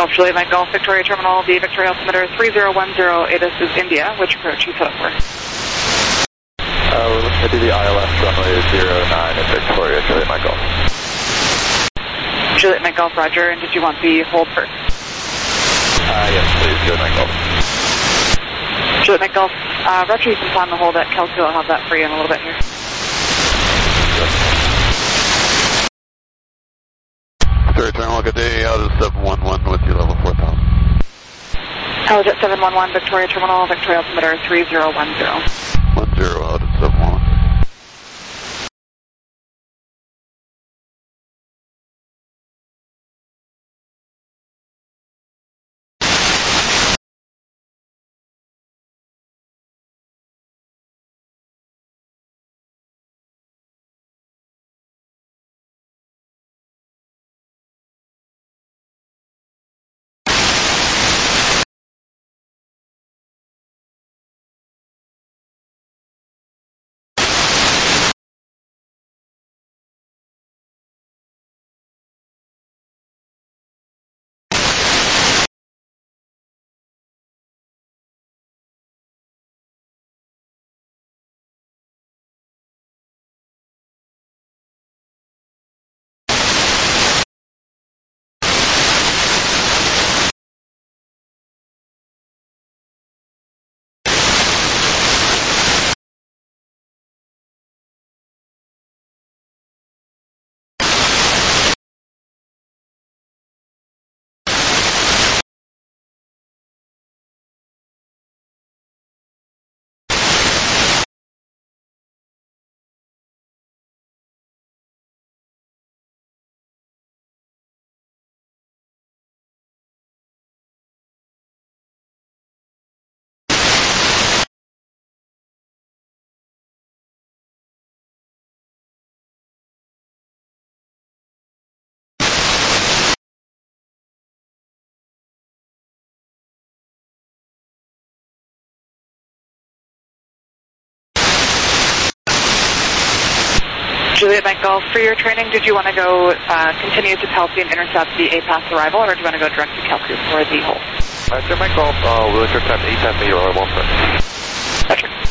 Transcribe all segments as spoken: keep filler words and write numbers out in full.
Golf Juliet Mike Golf Victoria Terminal, the Victoria altimeter three zero one zero, A D I S is India. Which approach you set up for? Uh, we're looking to do the I L S runway zero nine at Victoria Juliet Mike Golf. Juliet Mike Golf, roger, and did you want the hold first? Uh, yes, please, Juliet Mike Golf. Juliet Mike Golf, uh, roger, you can plan the hold at Kelsey. I'll have that for you in a little bit here. Victoria Terminal, good day, out of seven one one with you, level four thousand. Helijet seven one one, Victoria Terminal, Victoria altimeter three zero one zero. one zero, out of seven one one. Juliet Mike Golf, for your training, did you want to go uh, continue to Kelsey and intercept the A P A S arrival, or do you want to go direct to Kelsey for the hold? Uh, Juliet Mike Golf, uh, we'll intercept A P A S meter arrival first. Roger.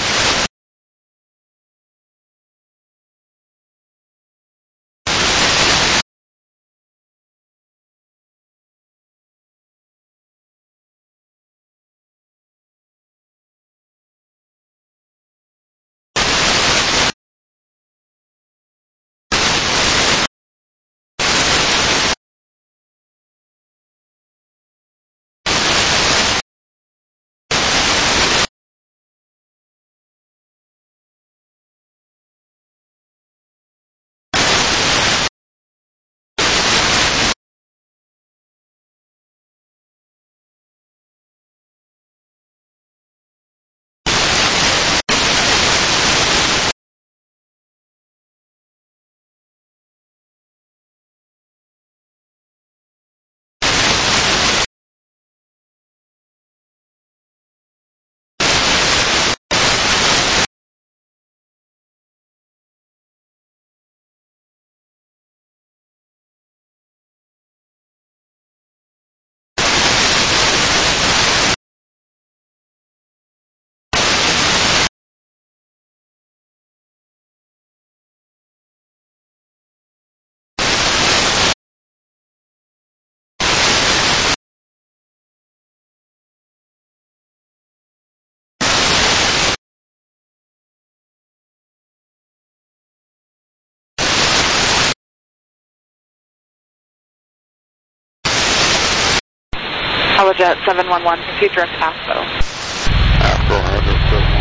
Helijet seven one one, proceed direct to ASCO. ASCO,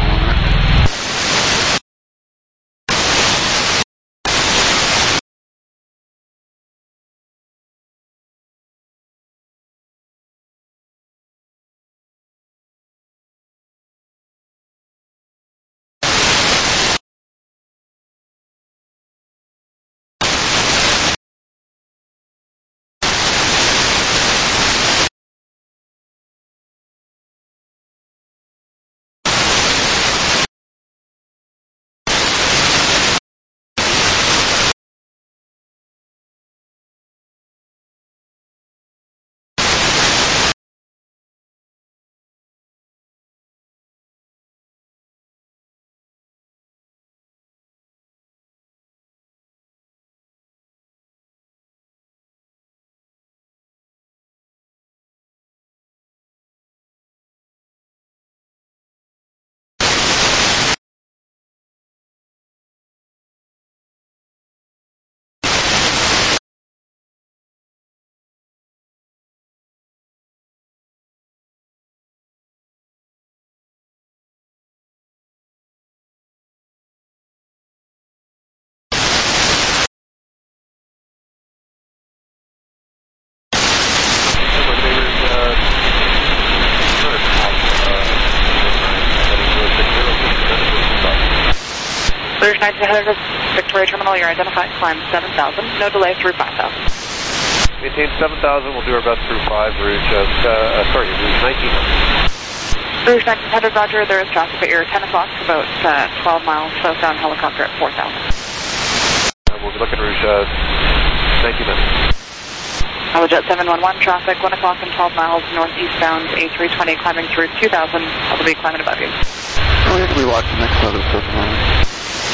nineteen hundred Victoria Terminal, you're identified, climb seven thousand, no delay through five thousand. Maintain seven thousand, we'll do our best through five, Rouge, uh, uh, sorry, Rouge nineteen hundred. Rouge nineteen hundred, roger, there is traffic at your ten o'clock, about uh, twelve miles southbound helicopter at four thousand. Uh, we'll be looking at Rouge uh, nineteen hundred. Jet seven one one, traffic one o'clock and twelve miles northeastbound, A three twenty climbing through two thousand, I'll be climbing above you. Oh, we have to be watching next out of seven one one.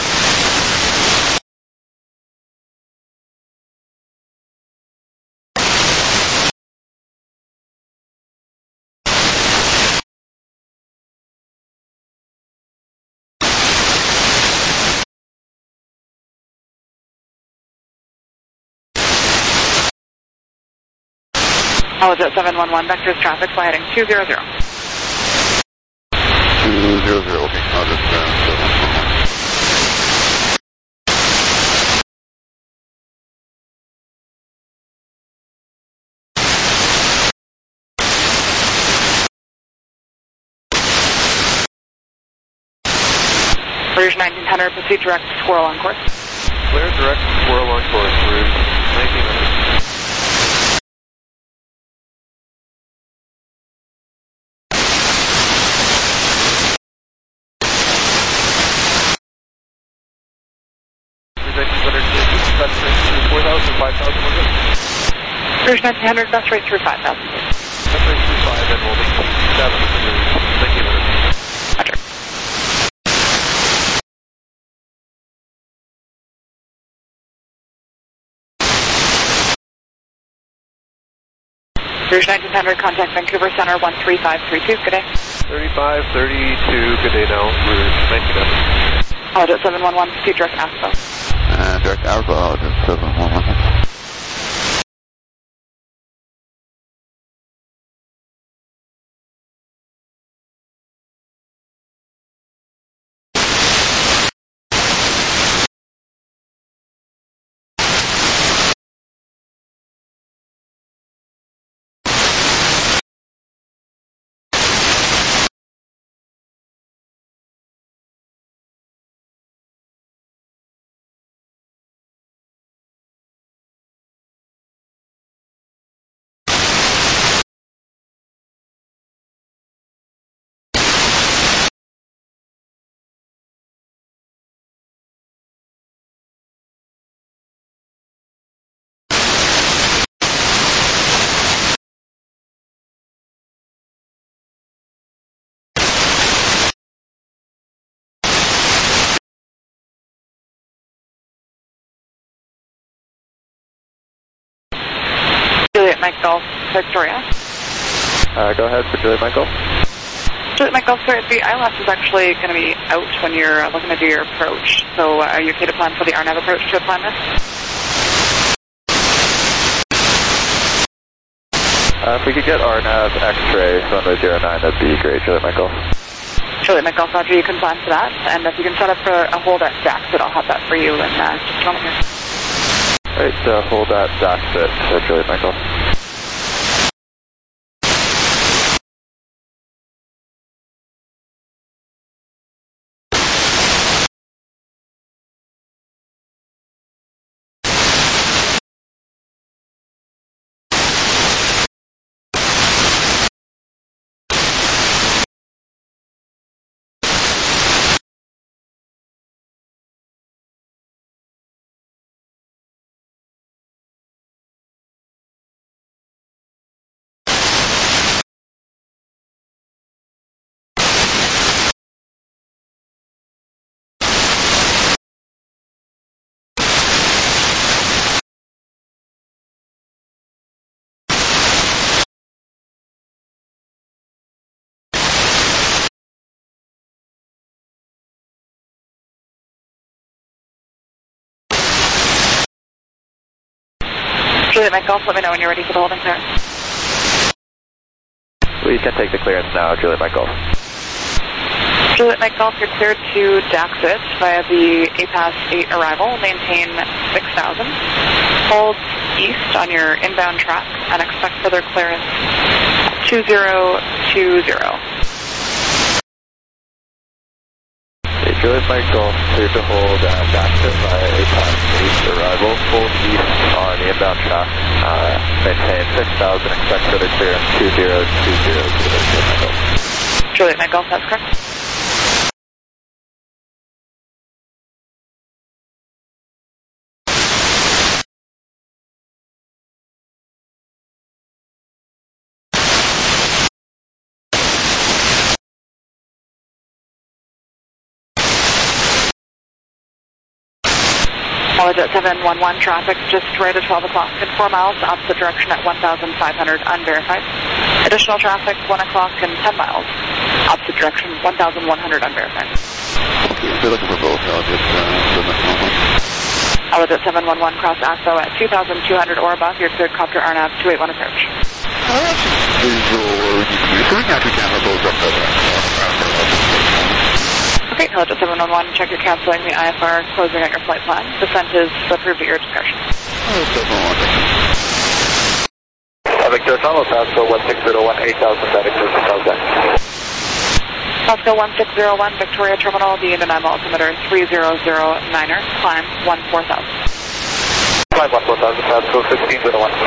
Jet seven one one, vectors traffic, fly heading two zero zero. two zero zero, okay, I'll just uh, seven one one. Rouge nineteen hundred, proceed direct to Squirrel on course. Clear direct to Squirrel on course, Rouge nineteen hundred. Rouge nineteen hundred, best rate through five thousand. Best rate through five, and we'll maintain seven for Rouge nineteen hundred. Roger. Rouge nineteen hundred, contact Vancouver Center one three five three two, good day. thirty-five thirty-two, good day now, Rouge nineteen hundred. Jet seven one one, proceed direct Alpha. Uh, direct Alpha, Jet seven one one. Juliet Mike Golf, Victoria. Uh, go ahead for Juliet Mike Golf. Juliet Mike Golf, sorry, the I L S is actually going to be out when you're uh, looking to do your approach. So uh, are you okay to plan for the R N A V approach to plan this? Uh, if we could get R NAV X-ray runway zero nine, that'd be great, Juliet Mike Golf. Juliet Mike Golf, roger, you can plan for that. And if you can set up for a hold at Daxit, I'll have that for you in uh, just a moment here. Alright, uh, hold that Daxit, uh, Juliet Mike Golf. Juliet Mike Golf, let me know when you're ready for the holding clearance. We can take the clearance now, Juliet Mike Golf. Juliet Mike Golf, you're cleared to Daxit via the A P A S eight arrival. Maintain six thousand. Hold east on your inbound track and expect further clearance two zero two zero. Juliet Mike Golf, cleared to hold at Daxit by A PAS eight arrival, full east on the inbound track. Uh, maintain six thousand, expect further clearance two zero two zero to the Juliet Mike Golf. Juliet Mike Golf, that's correct. College at seven one one, traffic just right at twelve o'clock and four miles, opposite direction at one thousand five hundred, unverified. Additional traffic, one o'clock and ten miles, opposite direction, one thousand one hundred, unverified. Okay, they're looking for both. I'll just uh, seven one one. College at seven one one, cross A S O at two thousand two hundred or above, your cleared copter R N A V two eight one approach. Visual or coming after camera both up there. Okay, College at seven one one, check your canceling the I F R, closing out your flight plan. Descent is approved at your discretion. Oh, seven one one. Uh, Victor Tower, Pasco one six zero one, eight thousand, that exists, how's that? Pasco one six zero one, Victoria Terminal, the Indian altimeter three zero zero niner, climb one four thousand. Climb one four thousand, Pasco sixteen zero one.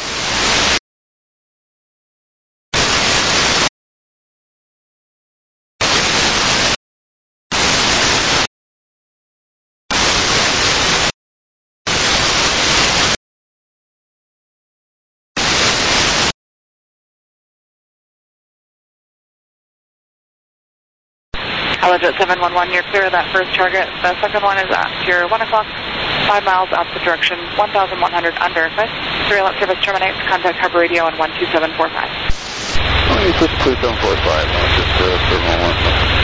College at seven one one, you're clear of that first target. The second one is at your one o'clock, five miles opposite direction, one thousand one hundred, unverified. Surveillance service terminates, contact hub radio on one two seven four five. Oh, you just clear seven four five, no, just uh, seven one one.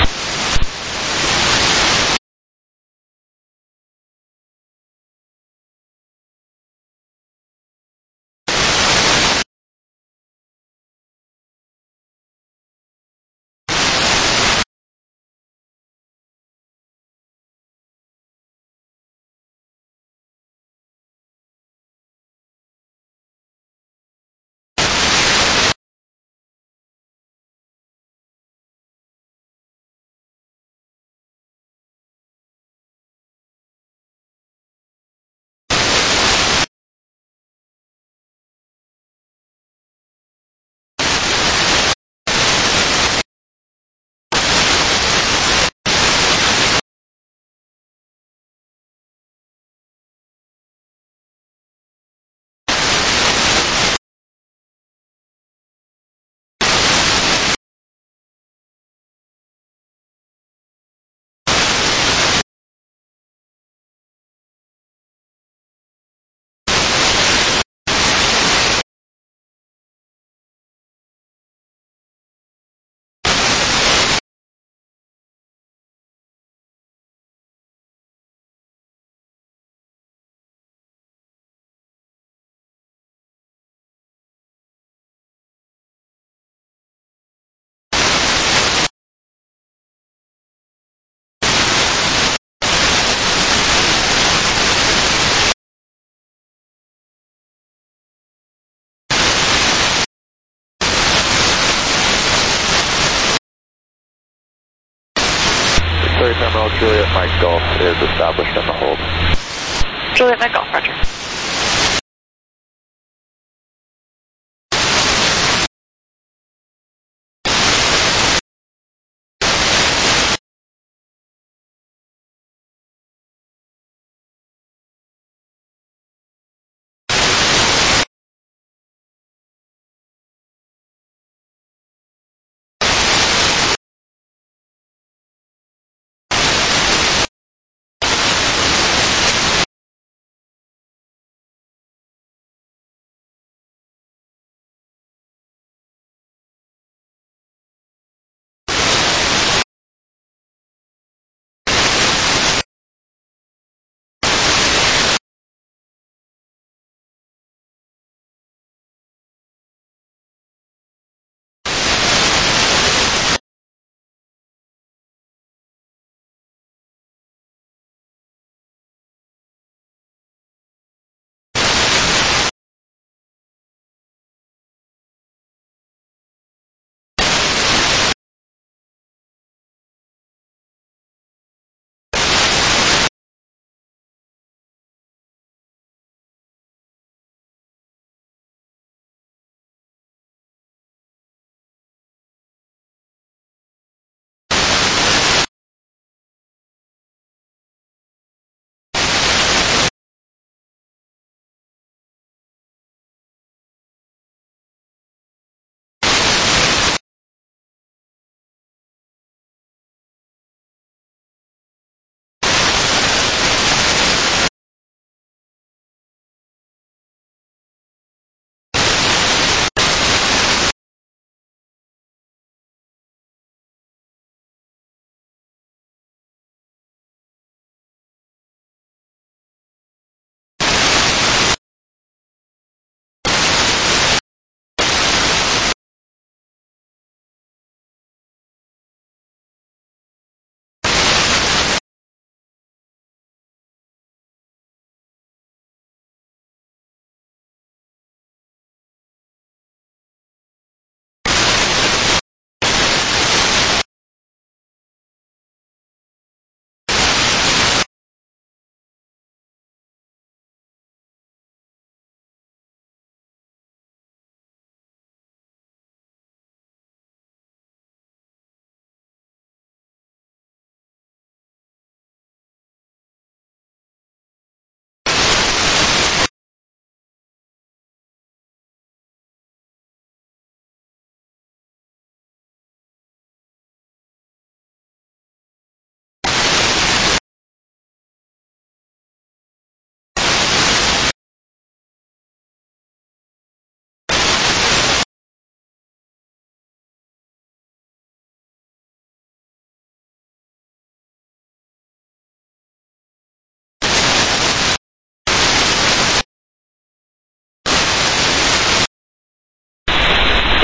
Victoria Terminal, Juliet Mike Golf is established in the hold. Juliet Mike Golf, roger.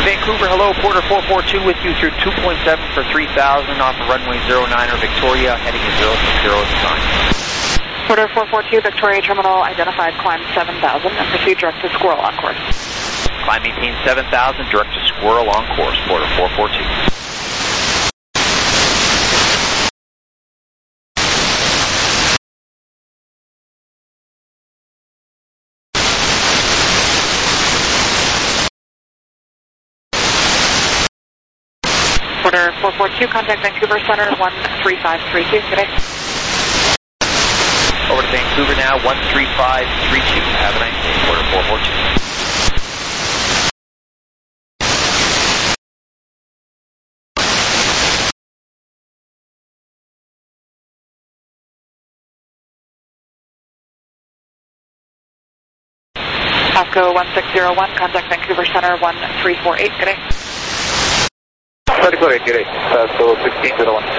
Vancouver, hello, Porter four four two with you through two point seven for three thousand off of runway zero niner Victoria, heading to zero six zero at the time. Porter four four two, Victoria Terminal, identified climb seven thousand and proceed direct to Squirrel on course. Climb maintain seven thousand, direct to Squirrel on course, Porter four four two. Porter four four two, contact Vancouver Center one three five three two. Good day. Over to Vancouver now, one three five three two. Have a nice day, Porter four four two. Pasco one six zero one, contact Vancouver Center one three four eight. Good day. three four eight, good day. Pasco sixteen zero one.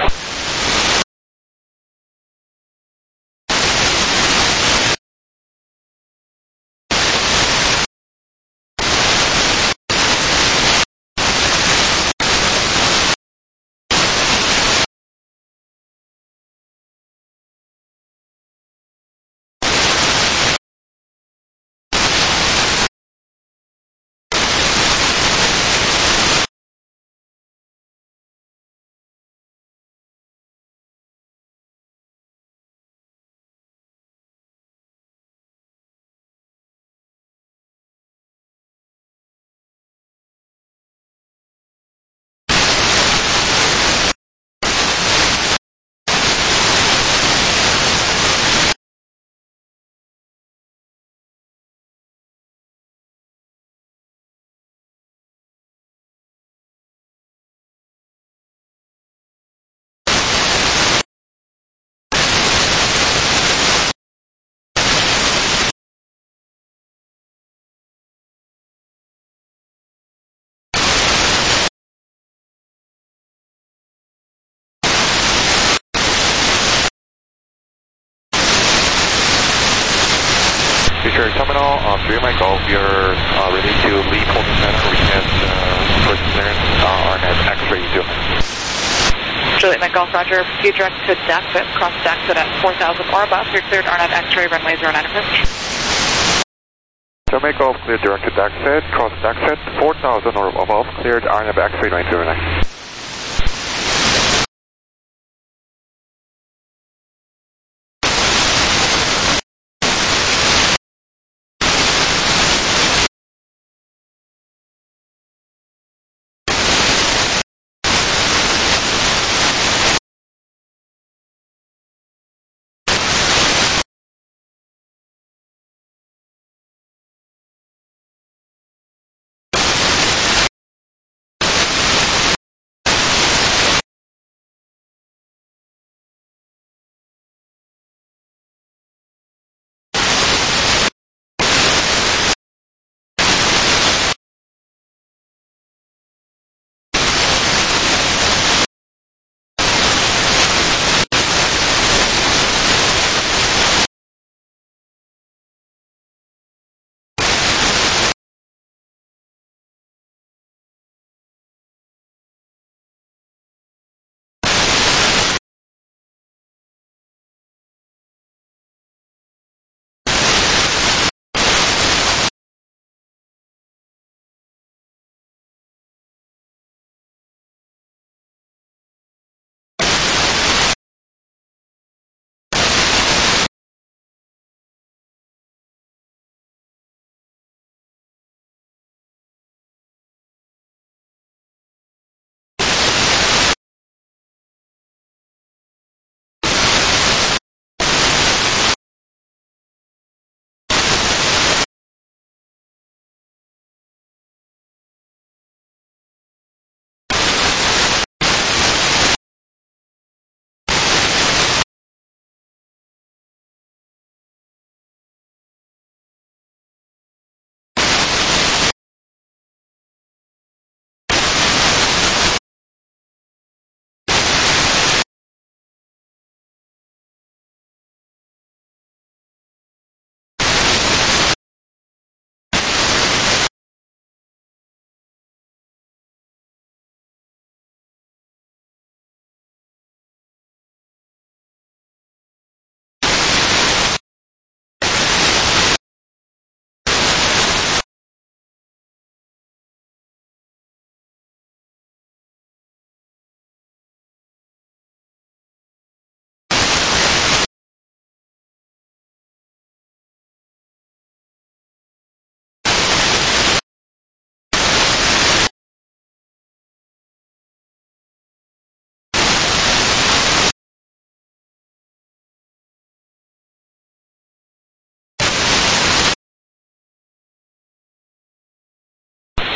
Future Terminal, um, three Mike Golf, you're uh, ready to leave Holden Center, request uh, first clearance uh, R N A V X-ray two. Juliet Mike Golf, Roger. Proceed direct to Daxit, cross Daxit at four thousand or above. You're cleared R N A V X-ray, runway zero nine approach. So Mike Golf, cleared direct to Daxit, cross Daxit, four thousand or above, cleared R N A V X-ray nine zero nine.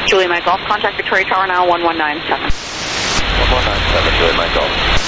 Julie Mike Golf, contact Victoria Tower now, one one nine seven. one one nine seven, Julie Mike Golf.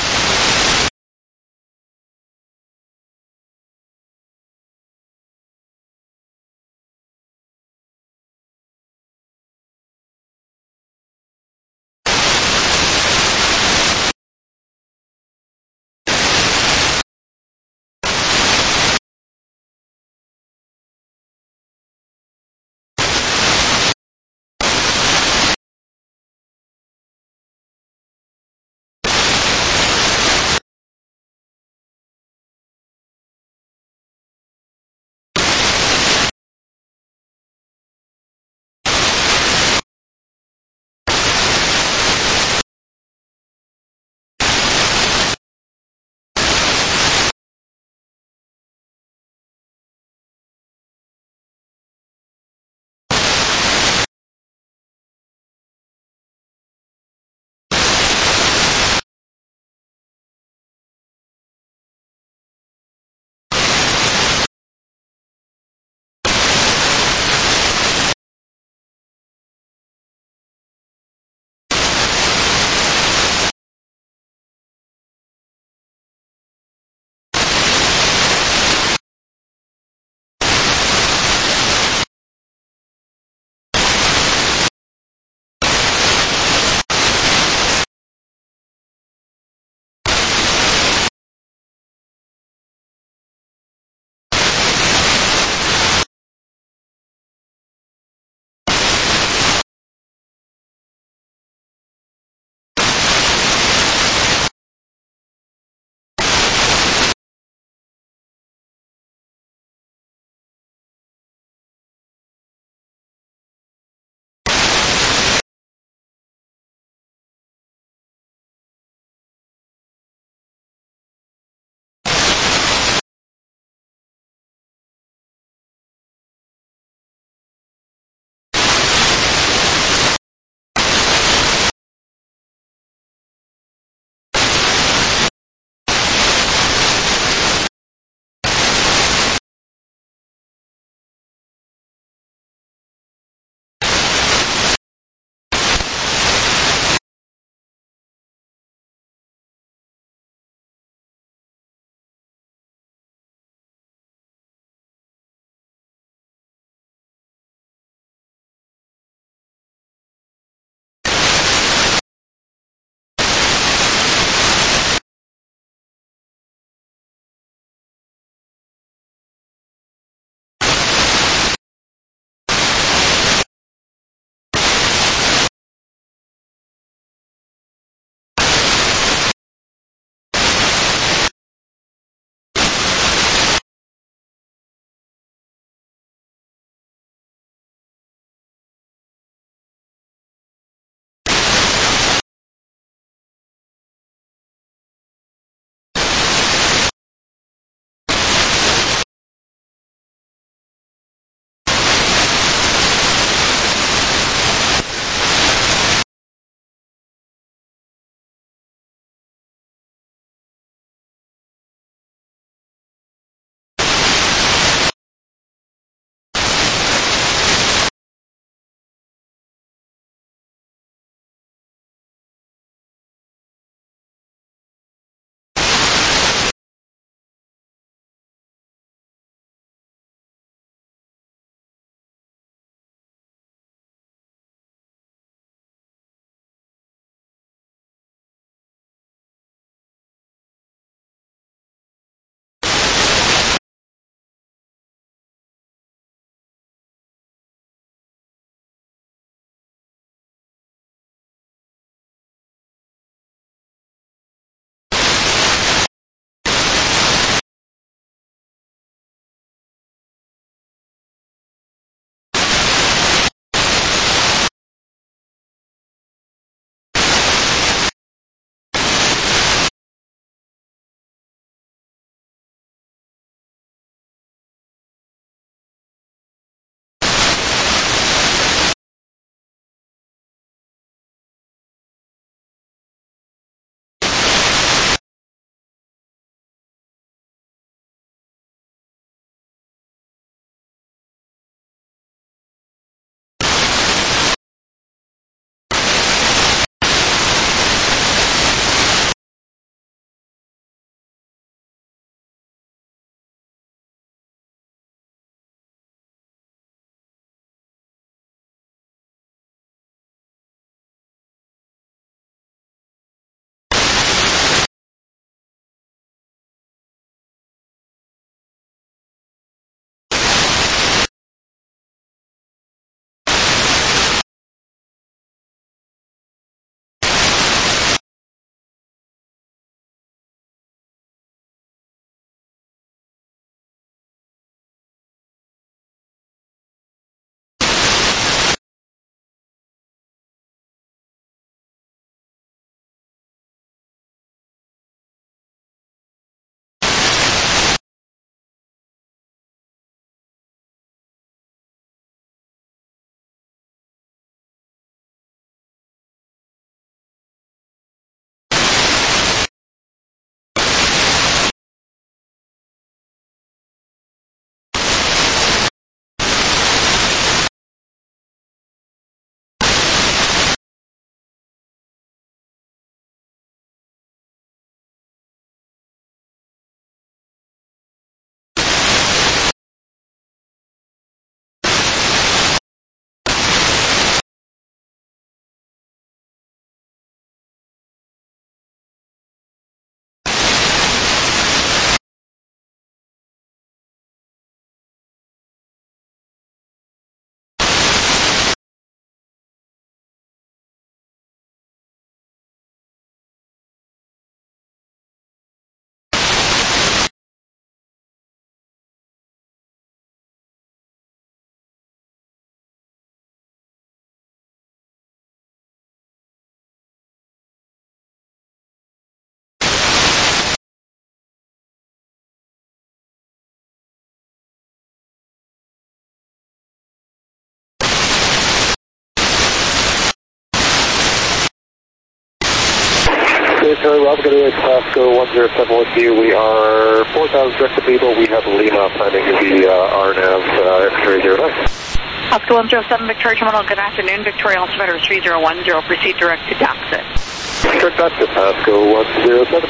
Charlie, Rob, going to Pasco one zero seven with you. We are four thousand direct to Beagle. We have Lima planning to be uh, R N A V uh, X-ray zero nine. Pasco one zero seven, Victoria Terminal, good afternoon. Victoria altimeter three zero one zero, proceed direct to Daxit. Direct back to Pasco one zero seven.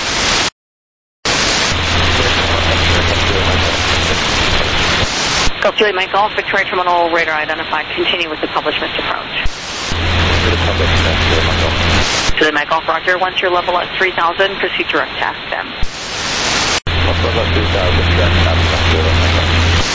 Golf Julie Mike Golf, Victoria Terminal, radar identified. Continue with the published missed approach. Julie Mike Golf, Roger. Once your level at three thousand, proceed direct to ask them. Level at three thousand, direct to ask them.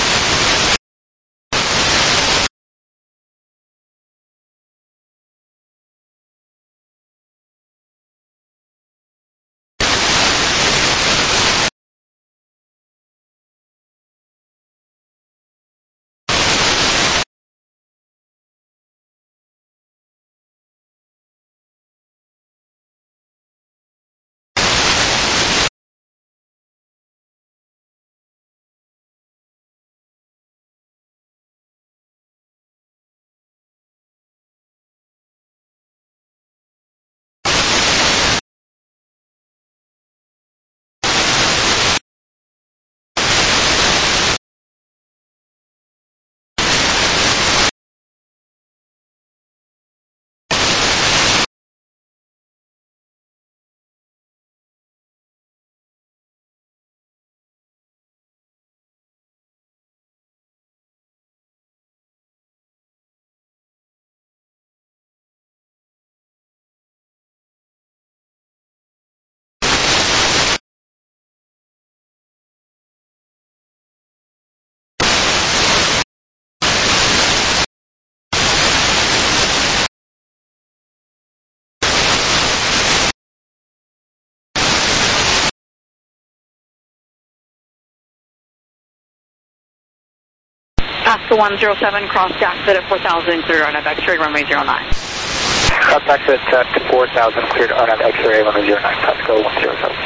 Pasco one zero seven, cross Daxit at four thousand, cleared R N A V X-ray, runway zero nine. Cross Daxit at four thousand, cleared R N A V X-ray, runway zero nine, Pasco one zero seven.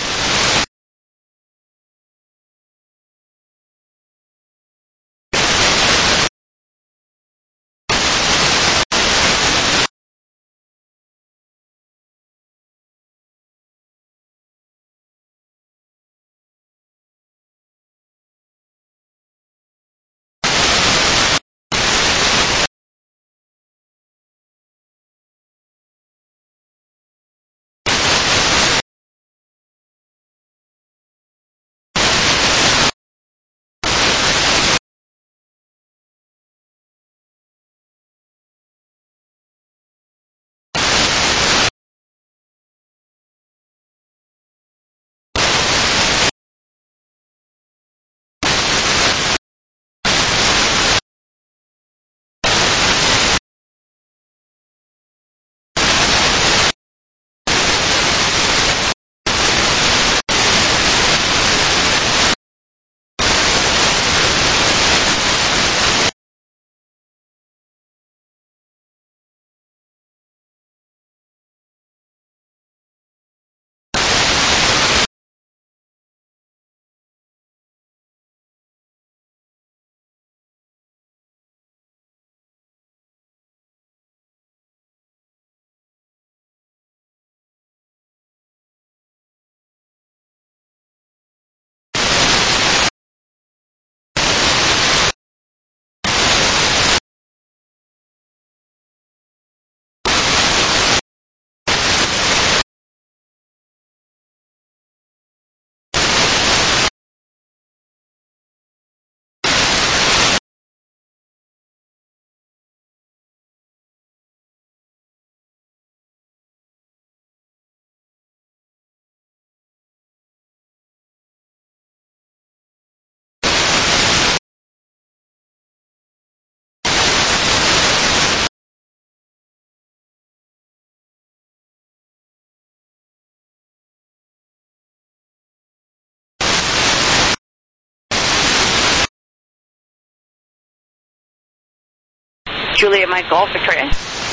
Juliet Mike Golf, Victoria.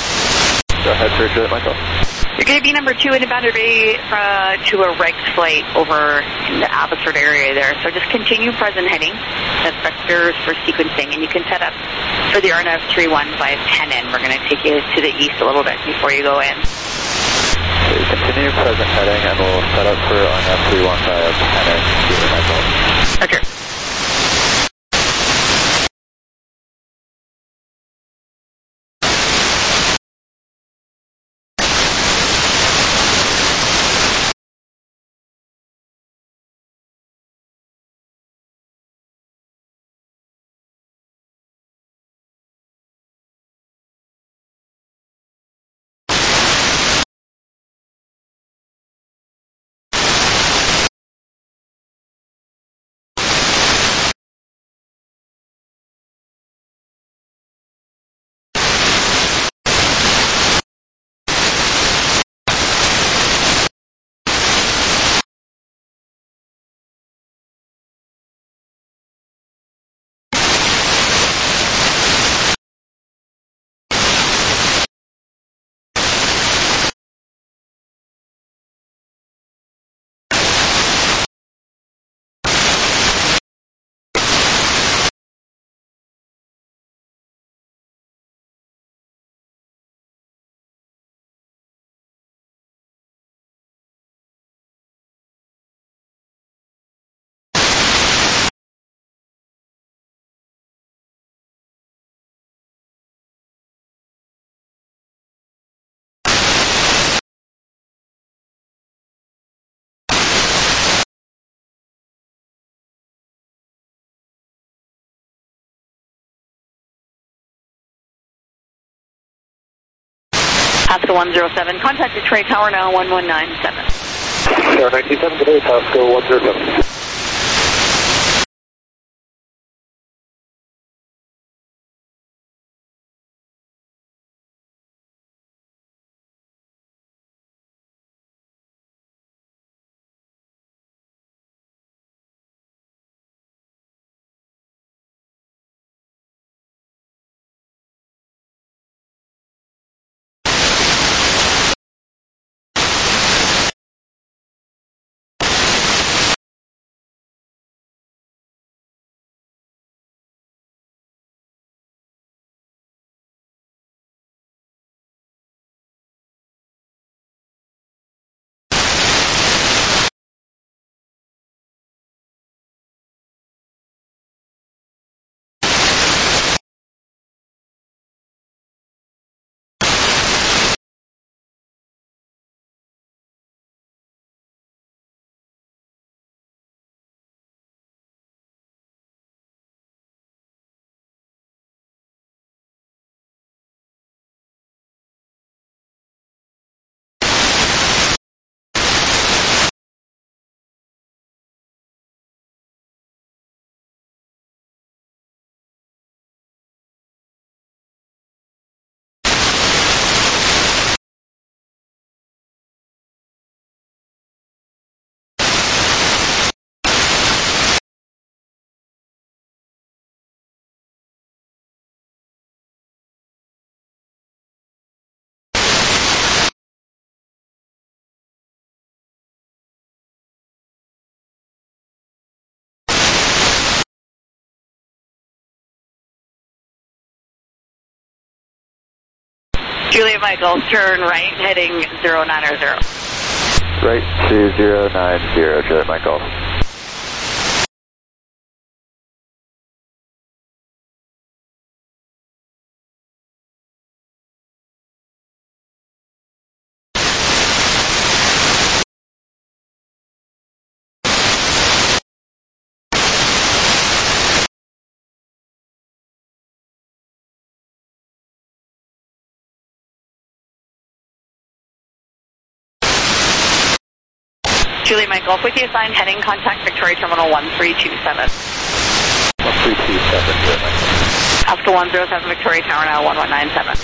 Go ahead, sir, Juliet Mike Golf. You're going to be number two in Boundary Bay uh, to a regs flight over in the Abbotsford area there. So just continue present heading. That's vectors for sequencing, and you can set up for the R N A V three one by ten in. We're going to take you to the east a little bit before you go in. So you continue present heading and we'll set up for R N F three one five heading Julie Michael. Okay. Pasco one zero seven, contact Detroit Tower now, one one nine seven. Tower nineteen seven, today, Pasco one zero seven. Juliet Michael, turn right, heading zero nine zero. Right to zero nine zero, Juliet Michael. Julie Michael, with you assigned heading, contact Victoria Terminal one three two seven. one three two seven, Juliet Michael. Oscar one zero seven, Victoria Tower now, one one nine seven.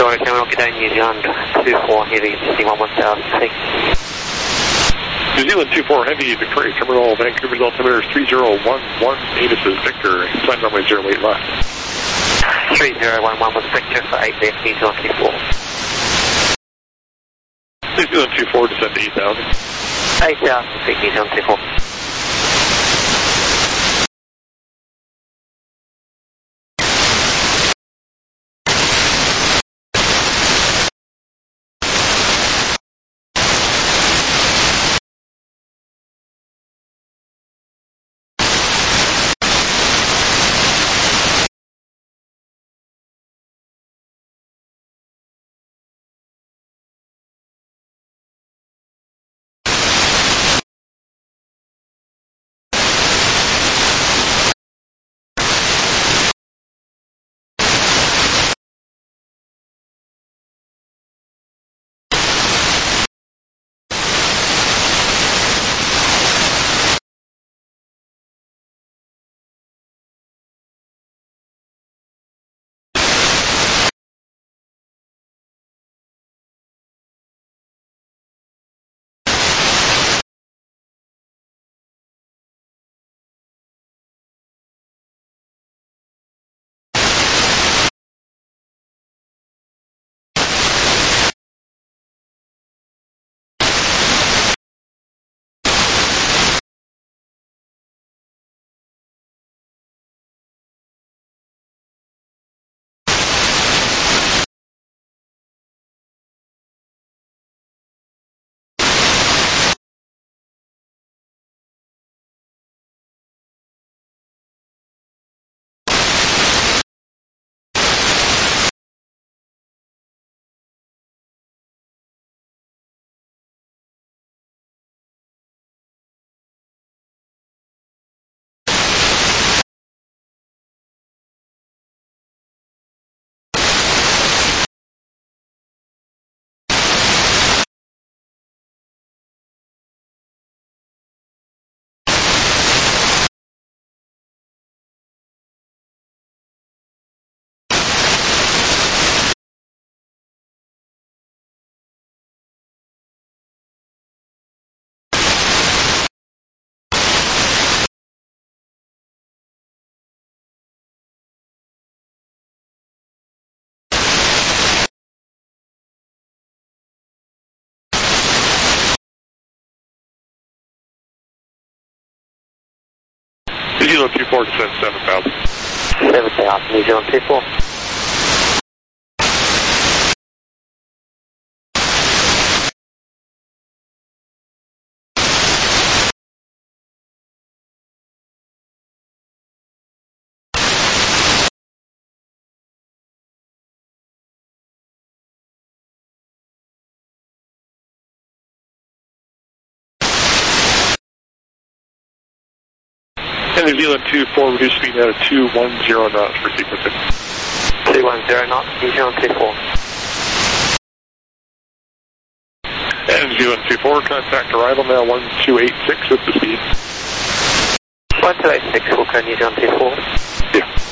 Victoria Terminal, good day, New Zealand two four Heavy, C one one thousand feet. New Zealand two four Heavy, Victoria Terminal, Vancouver's altimeter is three zero one one, Avis is Victor, sign runway zero eight left. three zero one one was Victor for eight left, New Zealand two four. New Zealand two four, descend to eight thousand. eight thousand feet, New Zealand two four. New Zealand two four, descend seven thousand. seven thousand, New Zealand two four. And New Zealand two four, reduce speed now to two one zero knots for sequencing. two one zero knots, New Zealand two four. And New Zealand two four, contact arrival now one two eight six with the speed. one two eight six, Wilco, New Zealand two four. Yeah.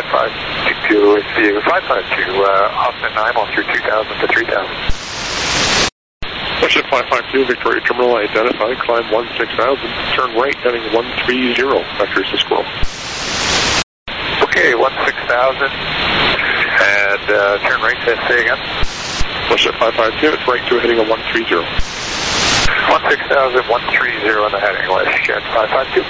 Jet five two two with you, five five two, uh, Austin nine one through two thousand to three thousand. Question five five two, Victoria Terminal identified, climb one six thousand, turn right heading one three zero, vectors to Squirrel. Okay, one six thousand, and uh, turn right, to say again. Question five five two, it's right to a heading of one three zero. one six thousand, one three zero on the heading, WestJet five five two.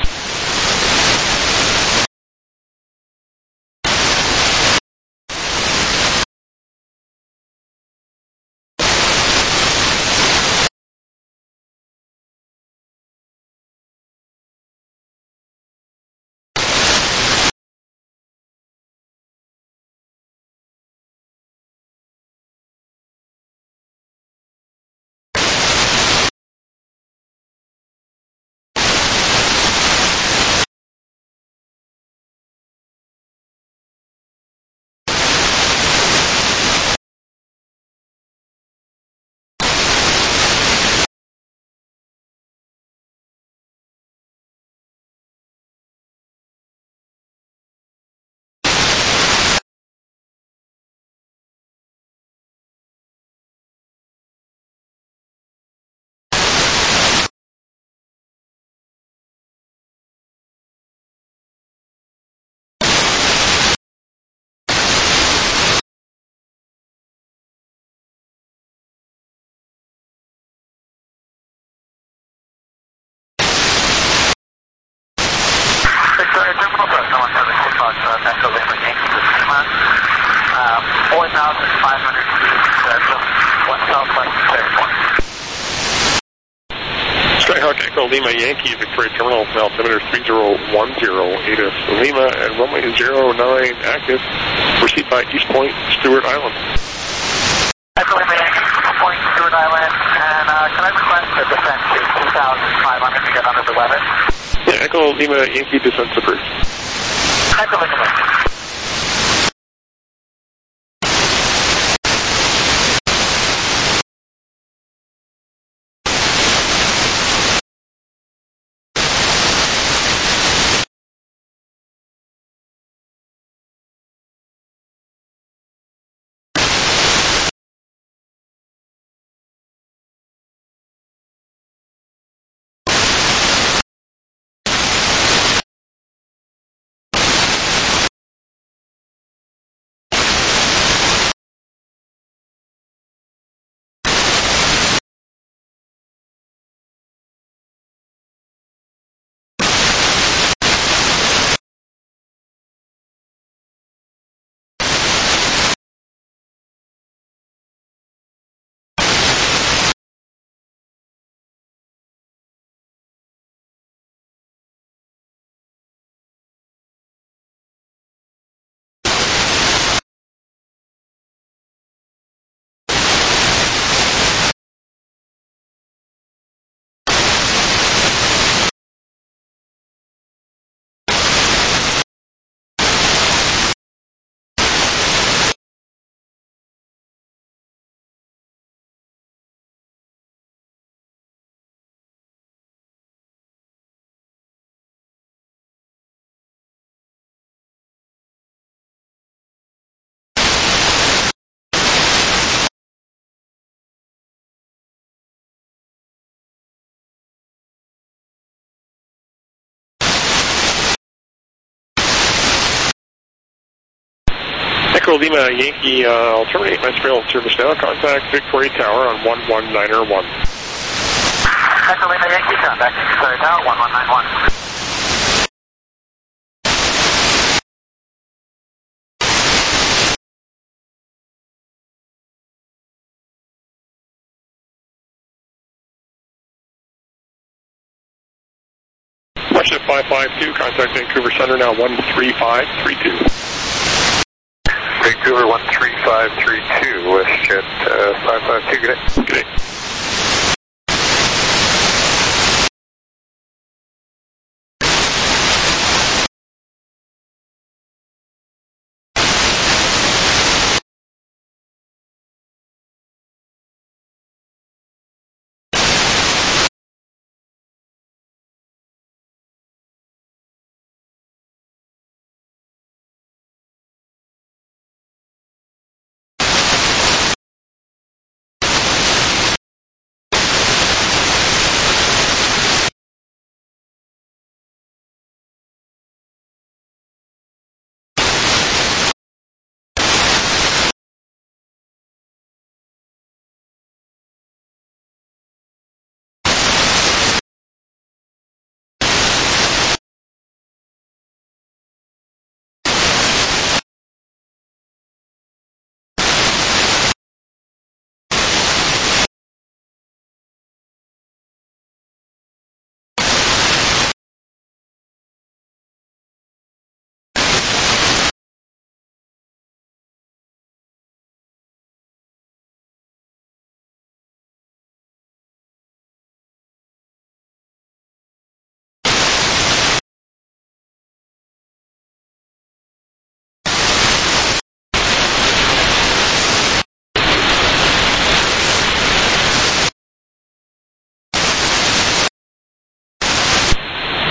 Victoria Terminal, Bus one seven six Fox, Echo Lima Yankee with Lima, uh, four thousand five hundred feet, uh, one southwest territory. Skyhawk Echo Lima Yankee, Victoria Terminal, altimeter three zero one zero, ATIS Lima, and runway zero nine active, proceed by East Point, Stewart Island. Echo Lima Yankee, East Point, Stewart Island, and uh, can I request a descent to two thousand five hundred to get under the weather? Yeah, Echo Lima Yankee descent approved. Echo Lima Yankee. Echo Lima Yankee, uh, I'll terminate my trail service now. Contact Victoria Tower on one one nine er one. Echo Lima Yankee, contact Victoria Tower, one one nine one. Westjet five five two, contact Vancouver Center now one three five three two. Vancouver one three five three two, Westjet uh, five five two, good day. Good day.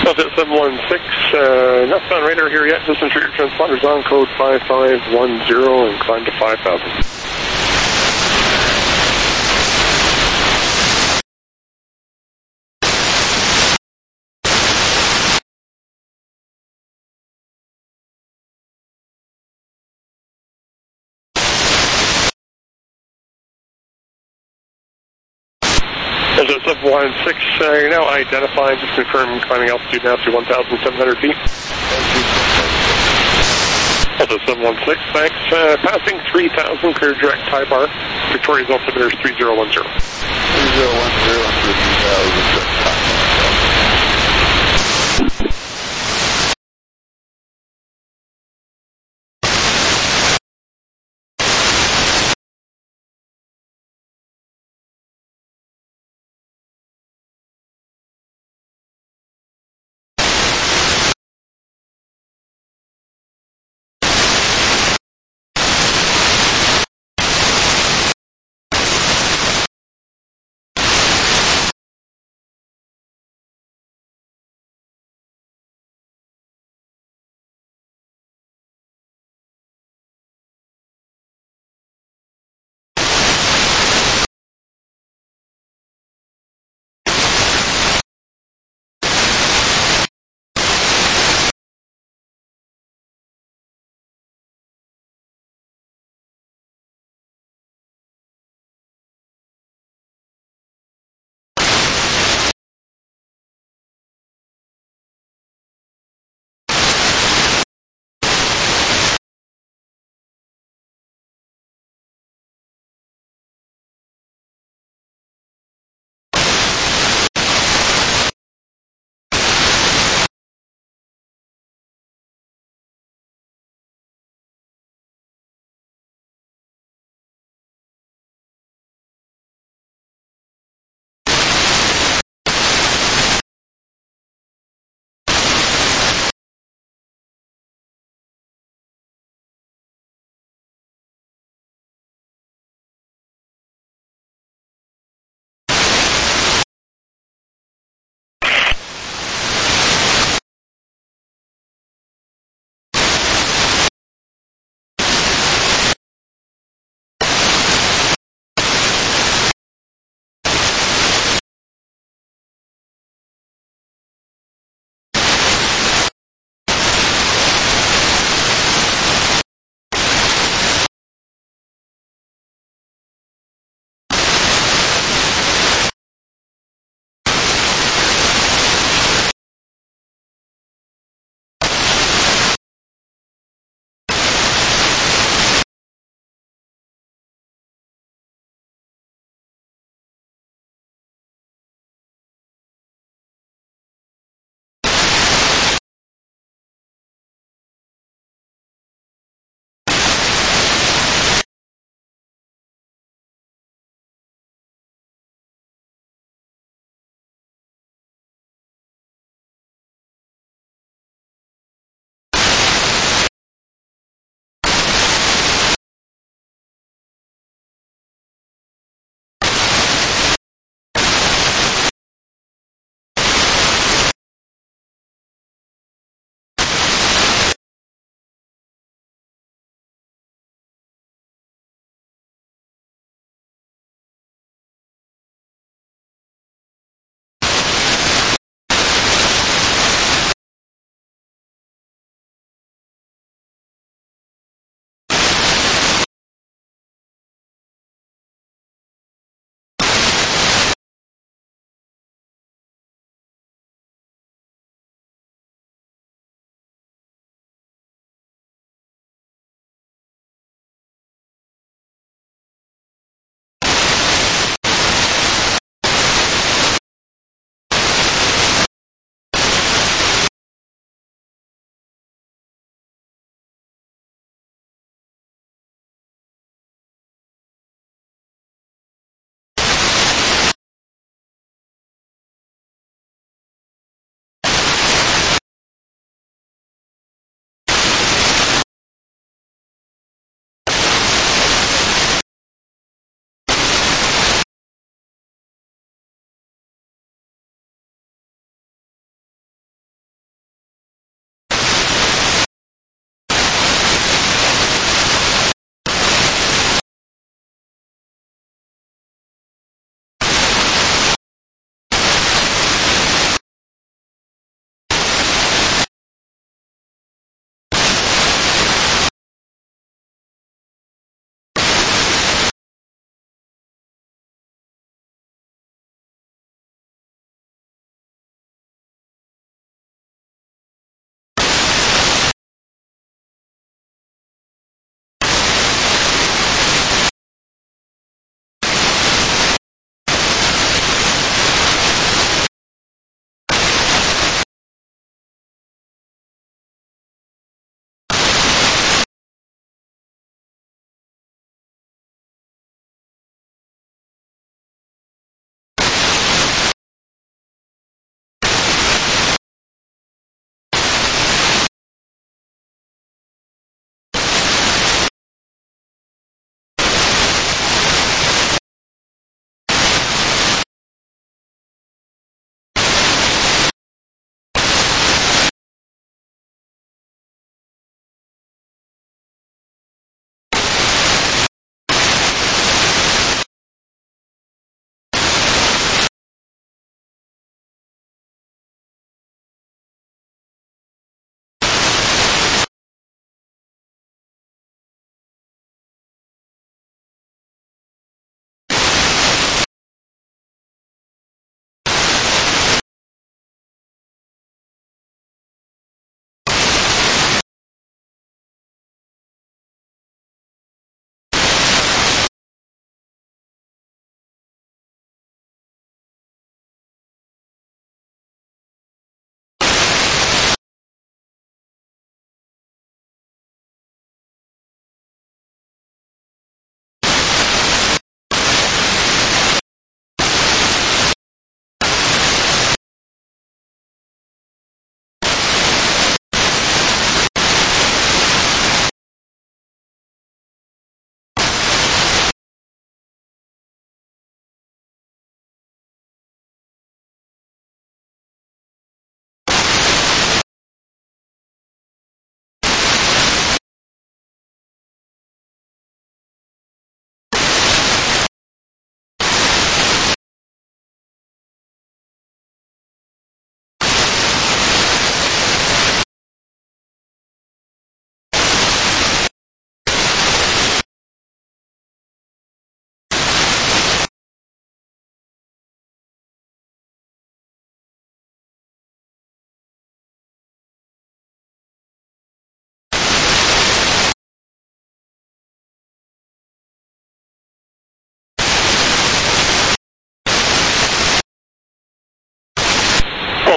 Delta seven one six, uh, not found radar here yet. Distance for your transponders on code five five one zero and climb to five thousand. Delta seven one six, uh, you're now identified. Just confirm climbing altitude now to one thousand seven hundred feet. Delta seven one six, thanks. Uh, passing three thousand, clear direct tie bar. Victoria's altimeter is three zero one zero. three zero one zero to three thousand, direct tie bar.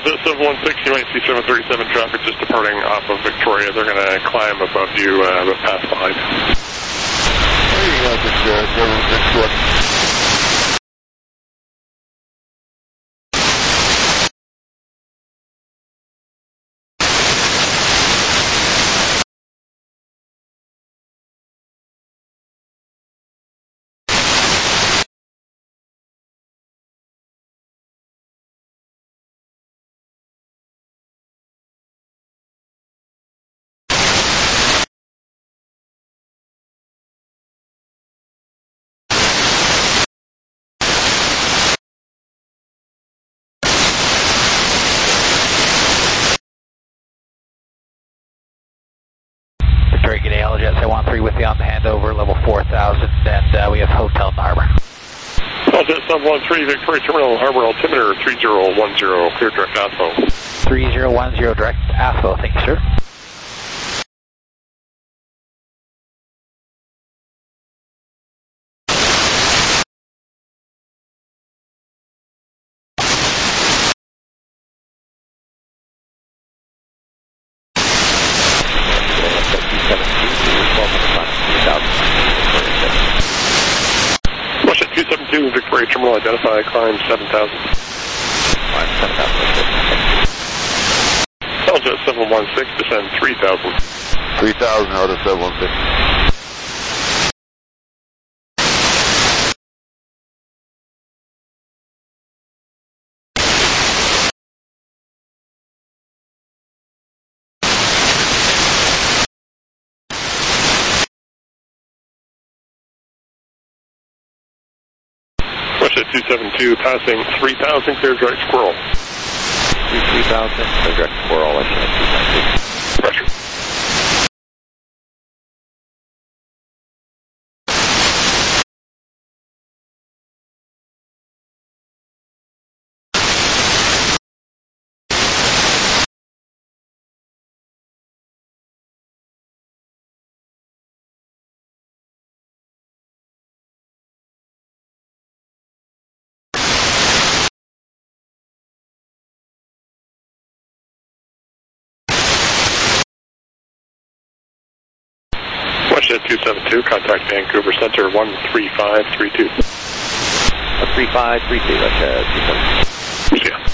Delta seven one six, you might see seven thirty-seven traffic just departing off of Victoria. They're going to climb above you, uh, but pass behind. There you go, just uh, seven six one. Victoria, good day, Aljet one three with you on the handover, level four thousand, and uh, we have hotel in the harbor. Aljet seven one three, Victoria Terminal, harbor altimeter three zero one zero, clear direct ASFO. three zero one zero direct ASFO, thank you, sir. Russia two seven two, Victoria Terminal, identify, climb seven thousand. Climb seven thousand. Aljet seven one six, descend three thousand. three thousand out of seven one six. Russia two seven two, passing three thousand, clear direct Squirrel. three thousand, clear direct Squirrel, Russia two seven two. Roger. Russia two seven two, contact Vancouver Center one three five three two. one three five three two, Russia two seven two. Yeah.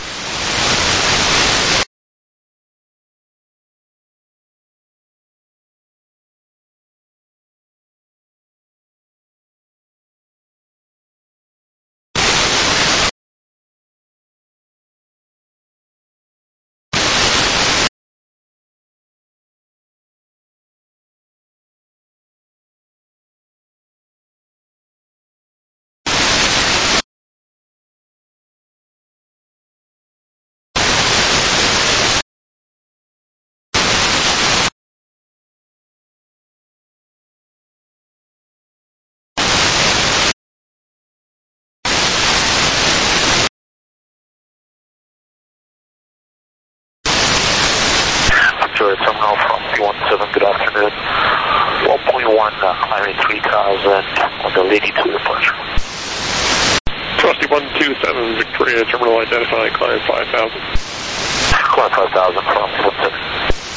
Victoria Terminal from P one seven, good afternoon. one point one, uh, climbing three thousand on the Lady two departure. Frosty one two seven, Victoria Terminal, identify, climb five thousand. Climb five thousand from P one seven.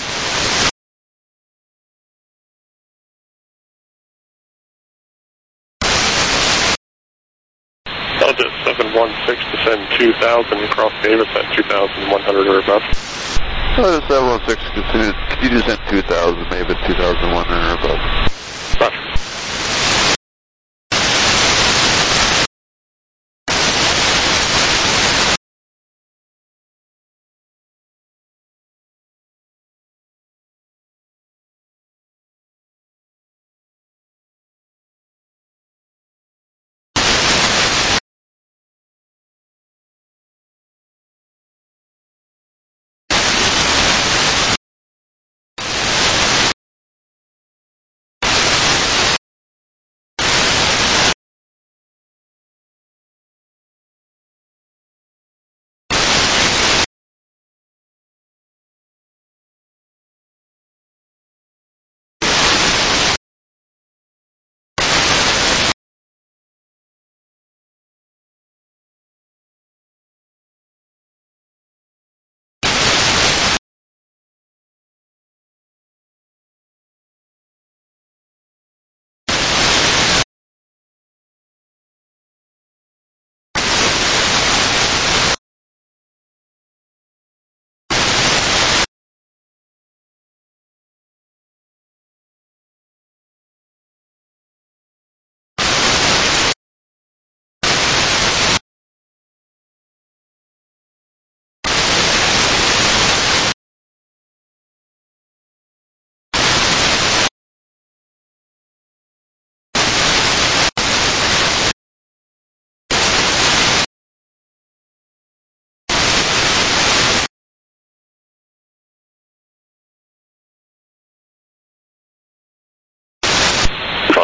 Aljet seven one six, descend two thousand, cross Davis at two thousand one hundred or above. Out of seven one six, continue, continue descent two thousand, maybe two thousand one hundred or above. Roger.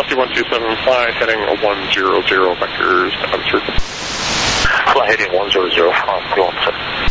Kelsey one two seven, fly heading one zero zero, vectors to answer. Fly heading one zero zero from one seven.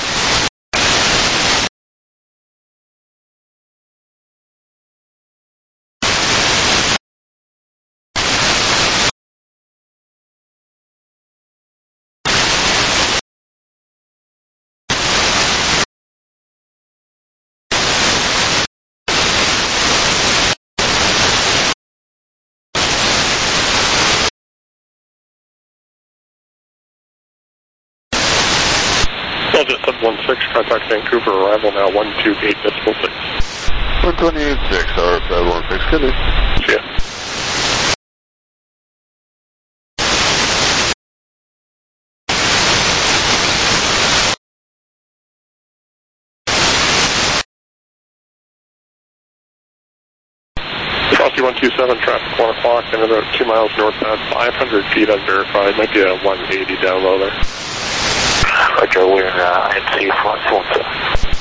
Jet seven one six, contact Vancouver, arrival now one two eight decimal six. one twenty-eight point six, R F seven one six, good. See ya. Kelsey one two seven, traffic one o'clock, and about two miles northbound, five hundred feet unverified, might be a one eighty down low there. Roger, we're in uh, N C one one seven.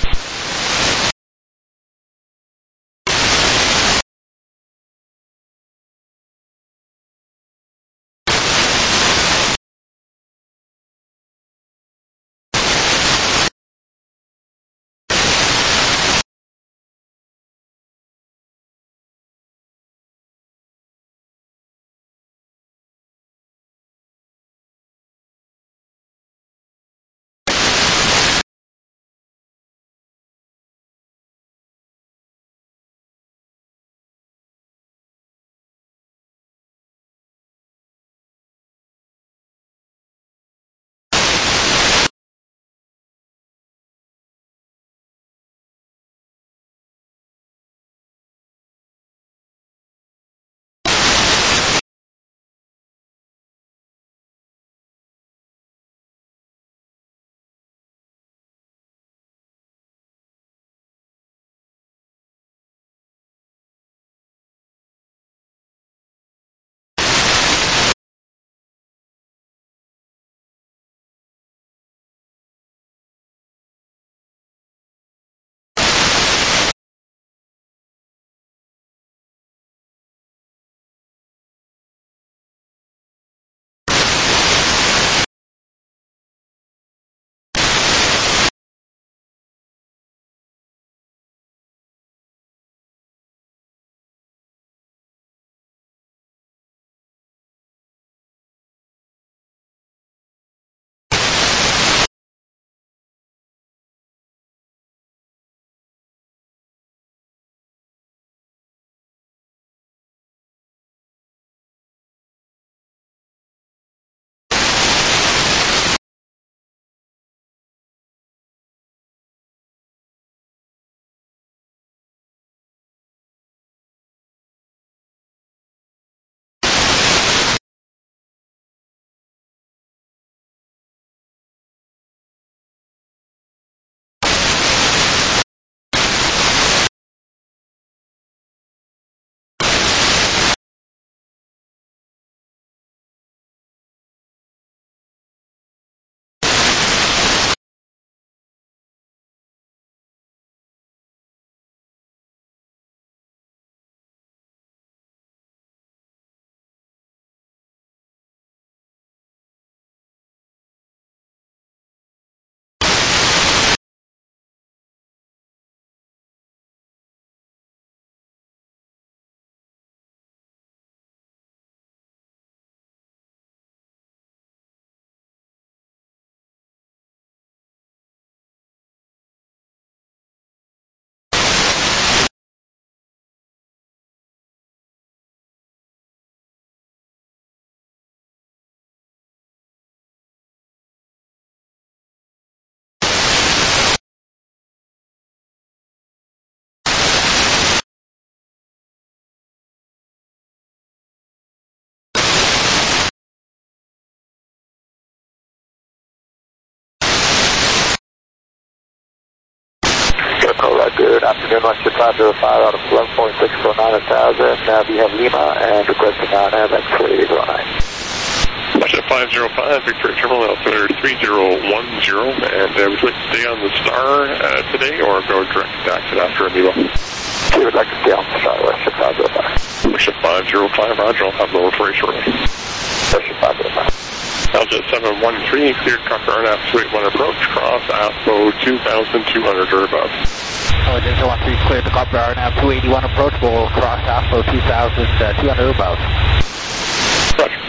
Good afternoon, one two five zero five out of eleven point six four nine one thousand. Now we have Lima and requesting on M X eight zero nine. Russia five zero five, Victoria Terminal, altimeter three zero one zero, and uh, would you like to stay on the Star uh, today or go direct to exit after Amibo? We would like to stay on the Star, Russia five zero five. Ocean five zero five, Roger. I'll have lower for you shortly. Ocean five zero five. Aljet seven one three, cleared Copper R N A V two eight one approach, cross A F O two thousand two hundred or above. Aljet seven one three, cleared the Copper R N A V two eighty-one approach, will cross A F O two thousand two hundred or above. Roger.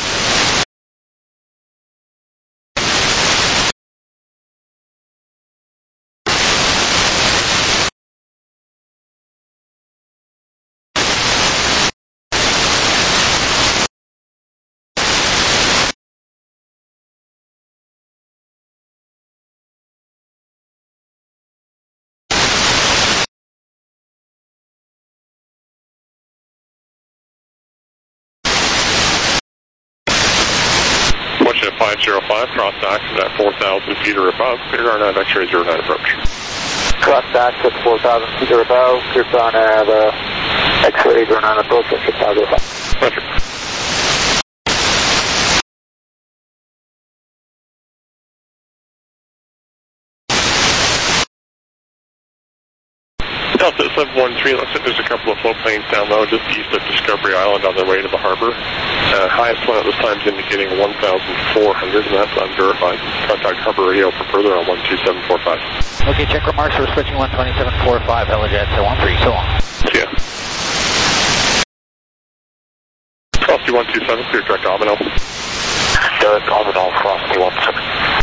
Watch at five zero five, cross axis at four thousand feet or above, cleared R N A V X-ray zero nine approach. Cross axis at four thousand feet or above, cleared R N A V uh, X-ray zero nine approach, Ocean five zero five. Roger. Delta seven one three, looks like there's a couple of float planes down low just east of Discovery Island on their way to the harbor. Uh, highest one at this time is indicating one thousand four hundred, and that's unverified. Contact harbor radio for further on one two seven four five. Okay, check remarks, we're switching one twenty-seven four five, Aljet seven one three, so on. See ya. Frosty one two seven, clear direct Omino. Direct Omino, Frosty one two seven.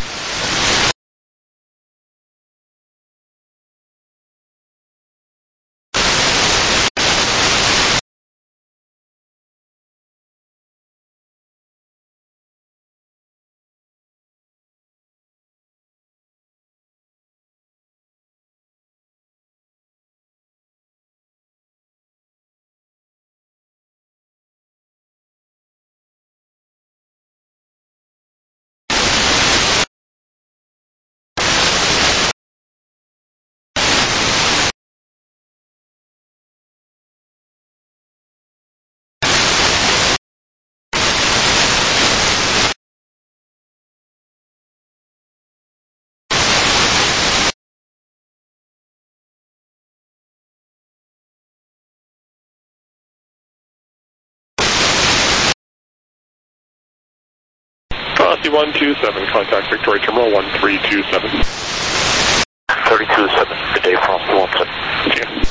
Frosty one two seven, contact Victoria Terminal one three two seven. three two seven, good day, Frosty one two seven. See ya.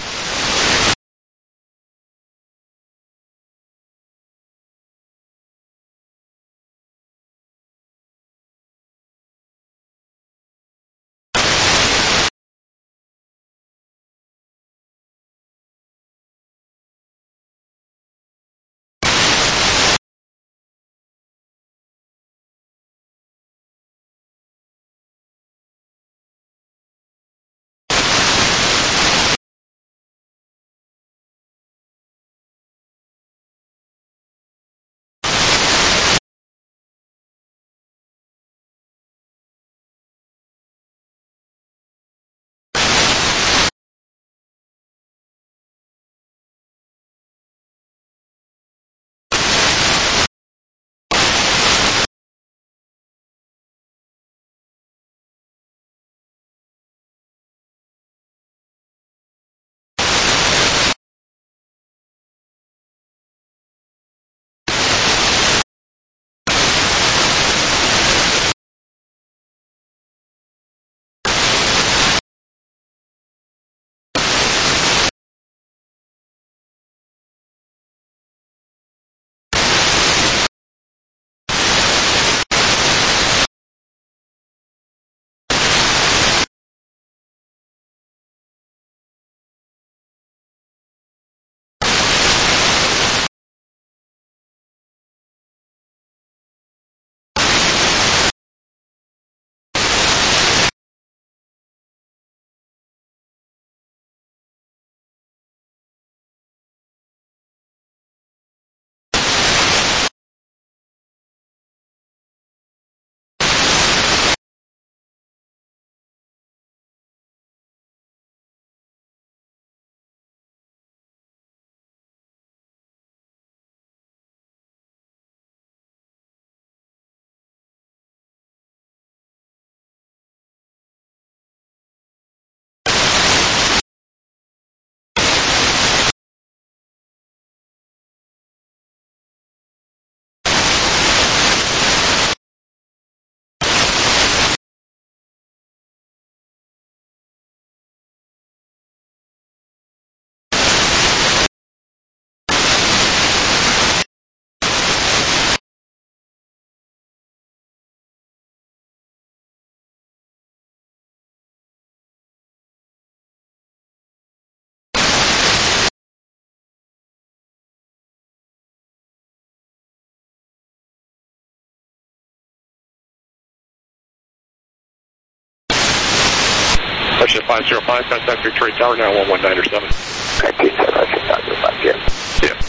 Question five zero five, contact Victoria Tower now, one one nine or seven. Okay, two seven, okay, five zero five, yeah. Yeah.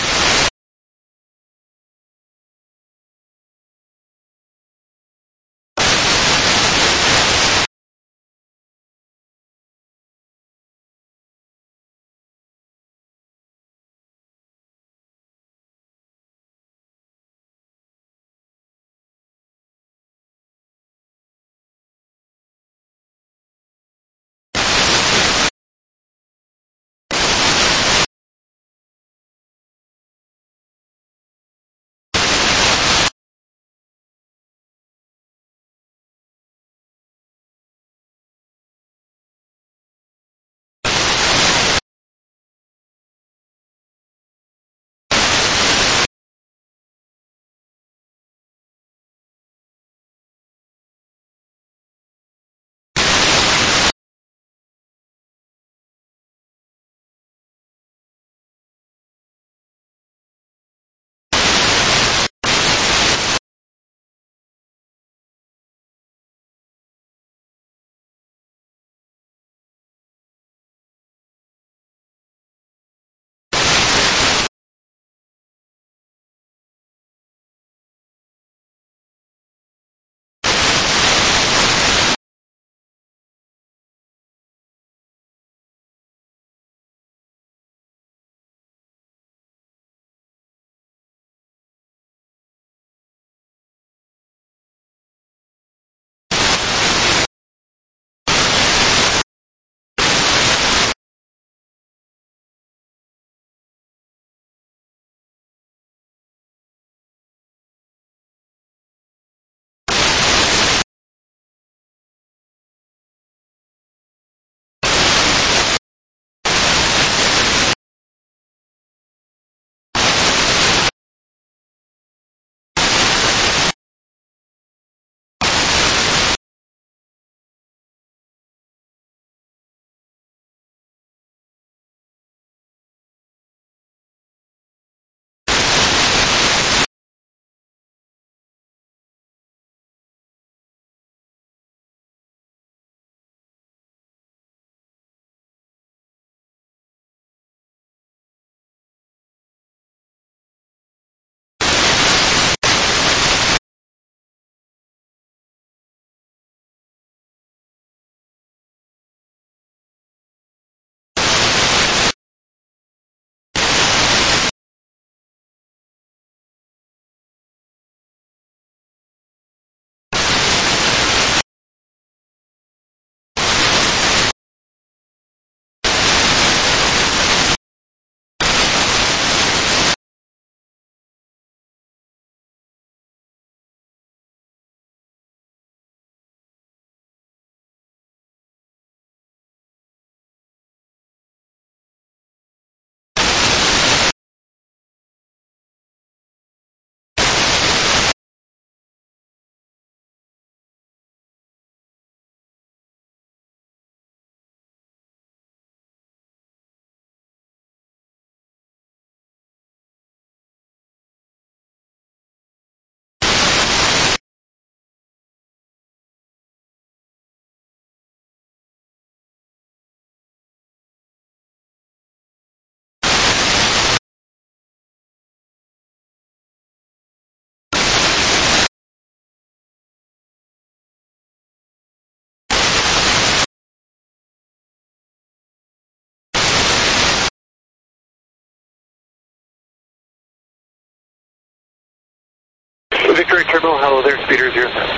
Victoria Terminal, hello there, Speeder zero seven.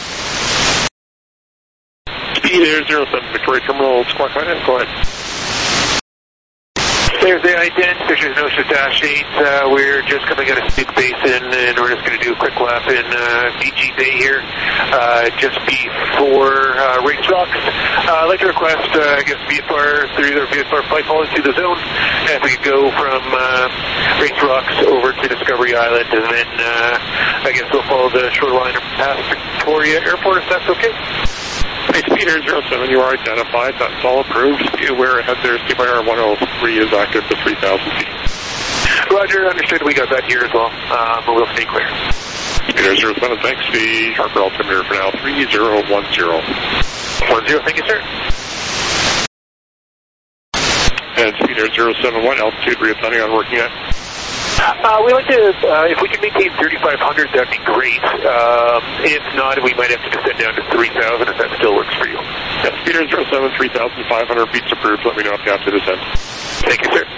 Speed Air zero seven, Victoria Terminal, Squawk nine, go ahead. There's the ident, Fisher's Notice Dash eight. Uh, we're just coming out of Snake Basin, and we're just going to do a quick lap in uh, B G Bay here, uh, just before uh, Race Rocks. Uh, I'd like to request, uh, I guess, B F R three or B F R flight follow to the zone, and if we could go from uh, Race Rocks over to Discovery Island, and then uh, I guess we'll follow the shoreline past Victoria Airport, if that's okay. Hey, Speed Air zero seven, you are identified. That's all approved. Be aware ahead there, C Y R one oh three is active to three thousand feet. Roger, understood. We got that here as well, uh, but we'll stay clear. Speed Air zero seven, thanks. The Harper altimeter for now, three zero one zero. one zero, thank you, sir. And speed air zero seven one, altitude were you planning on working at? Uh, we like to, uh, if we can maintain thirty-five hundred, that'd be great. Um, if not, we might have to descend down to three thousand if that still works for you. Yeah, speed air zero seven, three thousand five hundred, beats approved. Let me know if you have to descend. Thank you, sir.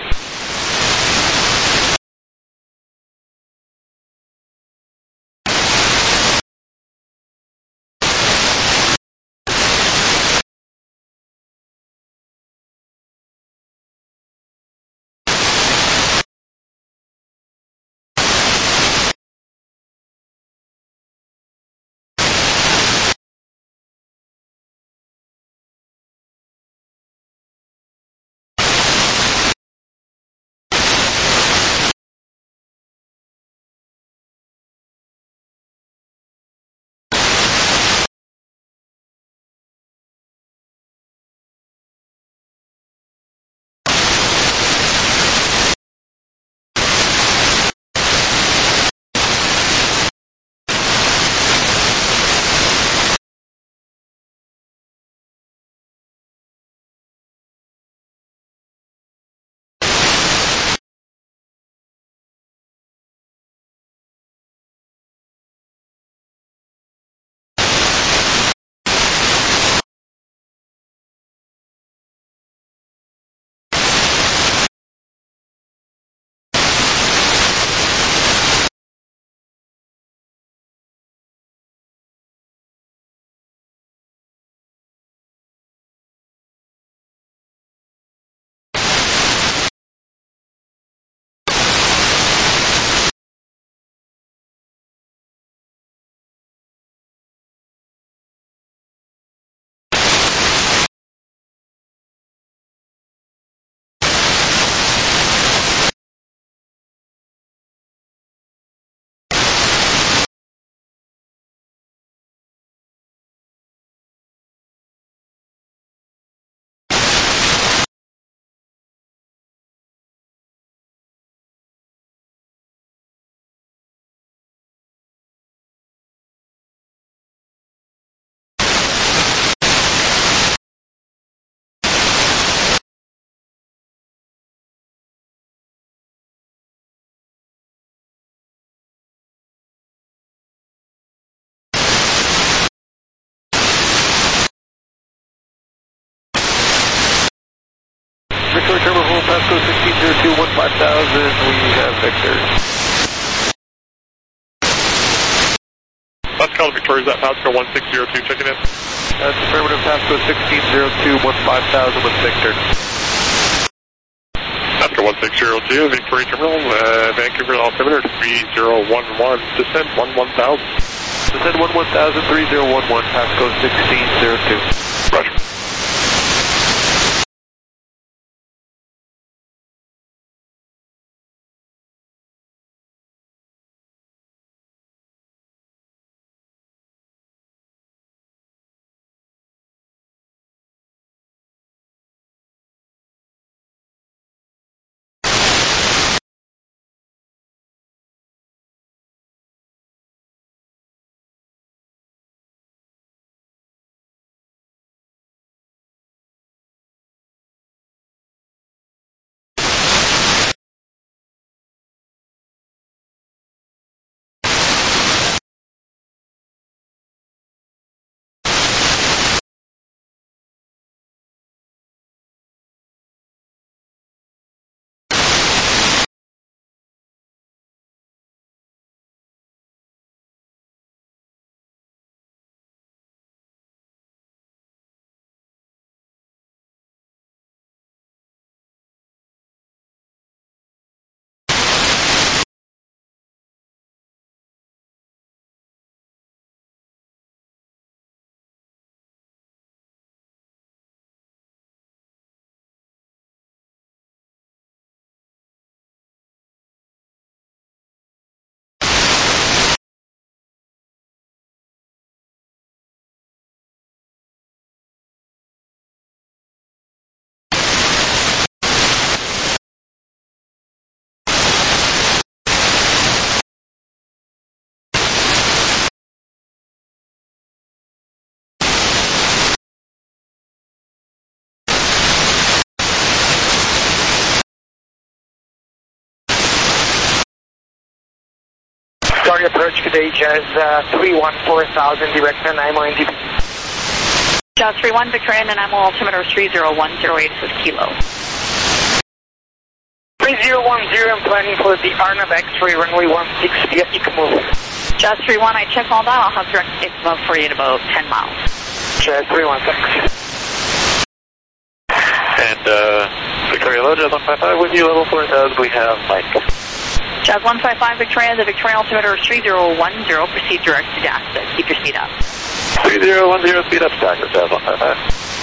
Victoria Terminal, Pasco sixteen zero two one five thousand, we have Victor. Pascal Victoria, is that Pascal one six zero two checking in? That's affirmative, Pasco sixteen zero two one five thousand with Victor. Pascal one six zero two, Victoria Terminal, uh, Vancouver altimeter three zero one one, descend one one thousand. Descend one one thousand, three zero one one, Pasco sixteen zero two. Roger. Victoria approach today, Jazz uh, three one four thousand, direct Nanaimo N D B. Jazz three one, Victoria, Nanaimo, altimeter three zero one zero eight, this is Kilo. three zero one zero, I'm planning for the Arnav X-ray runway one six via I C M O. Jazz three one, I checked all that. I'll have direct I C M O for you in about ten miles. Jazz three one, thanks. And uh, Victoria Low, Jazz one five five with you, level four thousand, we have Mike. Jazz one five five, Victoria, the Victoria altimeter is three zero one zero, proceed direct to Daxton. Keep your speed up. three zero one zero, speed up, stack with Jazz one five five.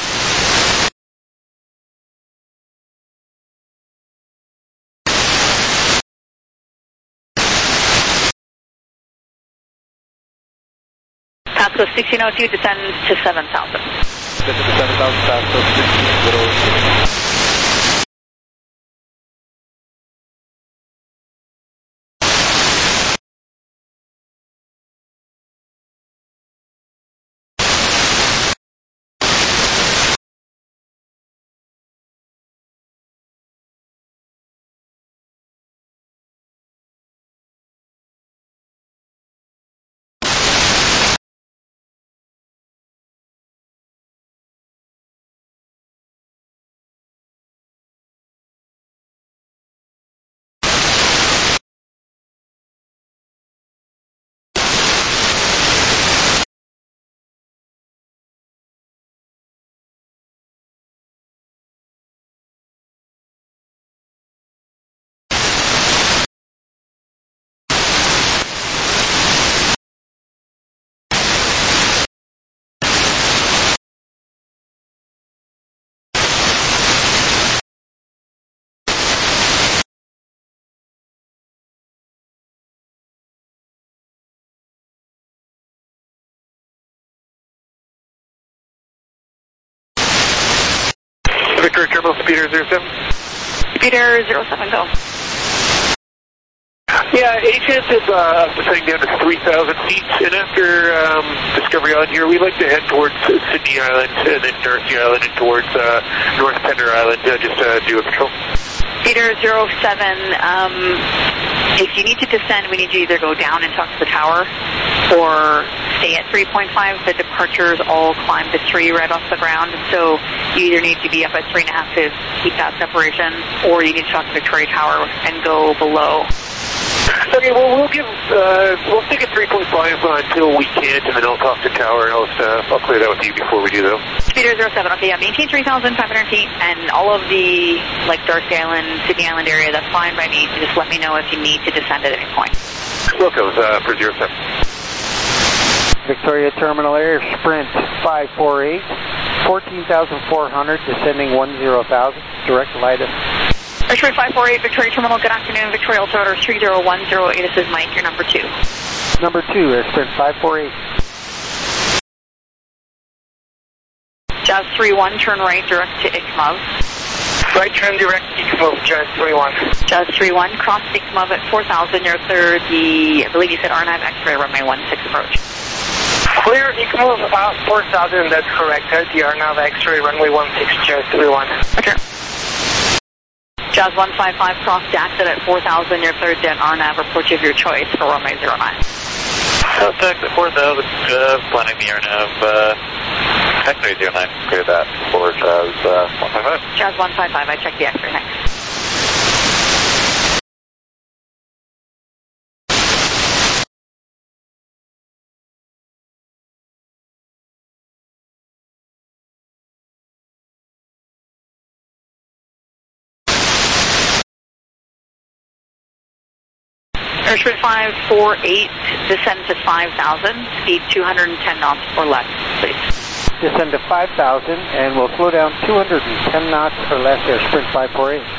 Pasco sixteen oh two descends to seven thousand. Descend to seven thousand, Pasco sixteen oh two. Victoria Terminal, Speeder zero seven. Speeder zero seven, go. Yeah, H S is uh, setting down to three thousand feet, and after um, Discovery Island here, we like to head towards Sydney Island, and then Darcy Island, and towards uh, North Pender Island, uh, just uh, do a patrol. Speeder zero seven, um, if you need to descend, we need you to either go down and talk to the tower, or stay at three point five. The departures all climb to three right off the ground, so you either need to be up at three and a half to keep that separation, or you need to talk to Victoria Tower and go below. Okay, well, we'll give, uh, we'll stick at three point five until we can't, and then I'll talk to Tower, and I'll, uh, I'll clear that with you before we do, though. Speeder zero seven, okay, yeah, maintain three thousand five hundred feet, and all of the, like, Darcy Island, Sydney Island area, that's fine by me, so just let me know if you need to descend at any point. Wilco's, uh, for zero seven. Victoria Terminal Air, Sprint five four eight, fourteen thousand four hundred, descending one zero thousand, direct Lydon. Victoria five four eight, Victoria Terminal, good afternoon. Victoria altimeter three zero one zero eight, this is Mike, you're number two. Number two, Air Sprint five four eight. Jazz three one, turn right, direct to I C M O V. Right turn direct, I C M O V, Jazz three one. Jazz three one, cross I C M O V at four thousand, you're third, the, I believe you said Arnav X-ray, runway one six approach. Clear, I C M O V, uh, four thousand, that's correct. The Arnav X-ray, runway one six, Jazz three one. Okay. Jazz one five five, cross Daxit at four thousand, your third dead Arnav approach of your choice for runway zero nine. Contact at four thousand, uh, planning the Arnav, uh, X-ray zero nine, clear that for Jazz uh, one five five. Jazz one five five, I checked the X-ray next. Air Sprint five four eight, descend to five thousand, speed two hundred ten knots or less, please. Descend to five thousand, and we'll slow down two hundred ten knots or less, Air Sprint five four eight.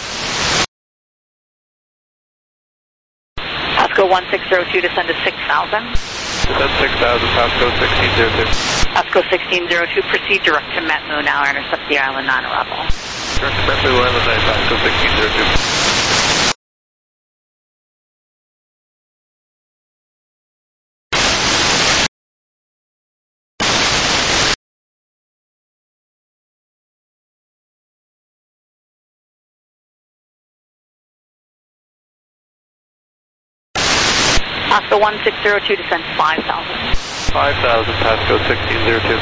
Pasco one six zero two, descend to six thousand. Descend six thousand, Pasco sixteen zero two. Pasco sixteen zero two, proceed direct to Metmu now, intercept the island nine arrival. Direct to Metmu Island nine, Pasco sixteen zero two. Pasco one six zero two, descend five thousand. five thousand, Pasco sixteen zero two.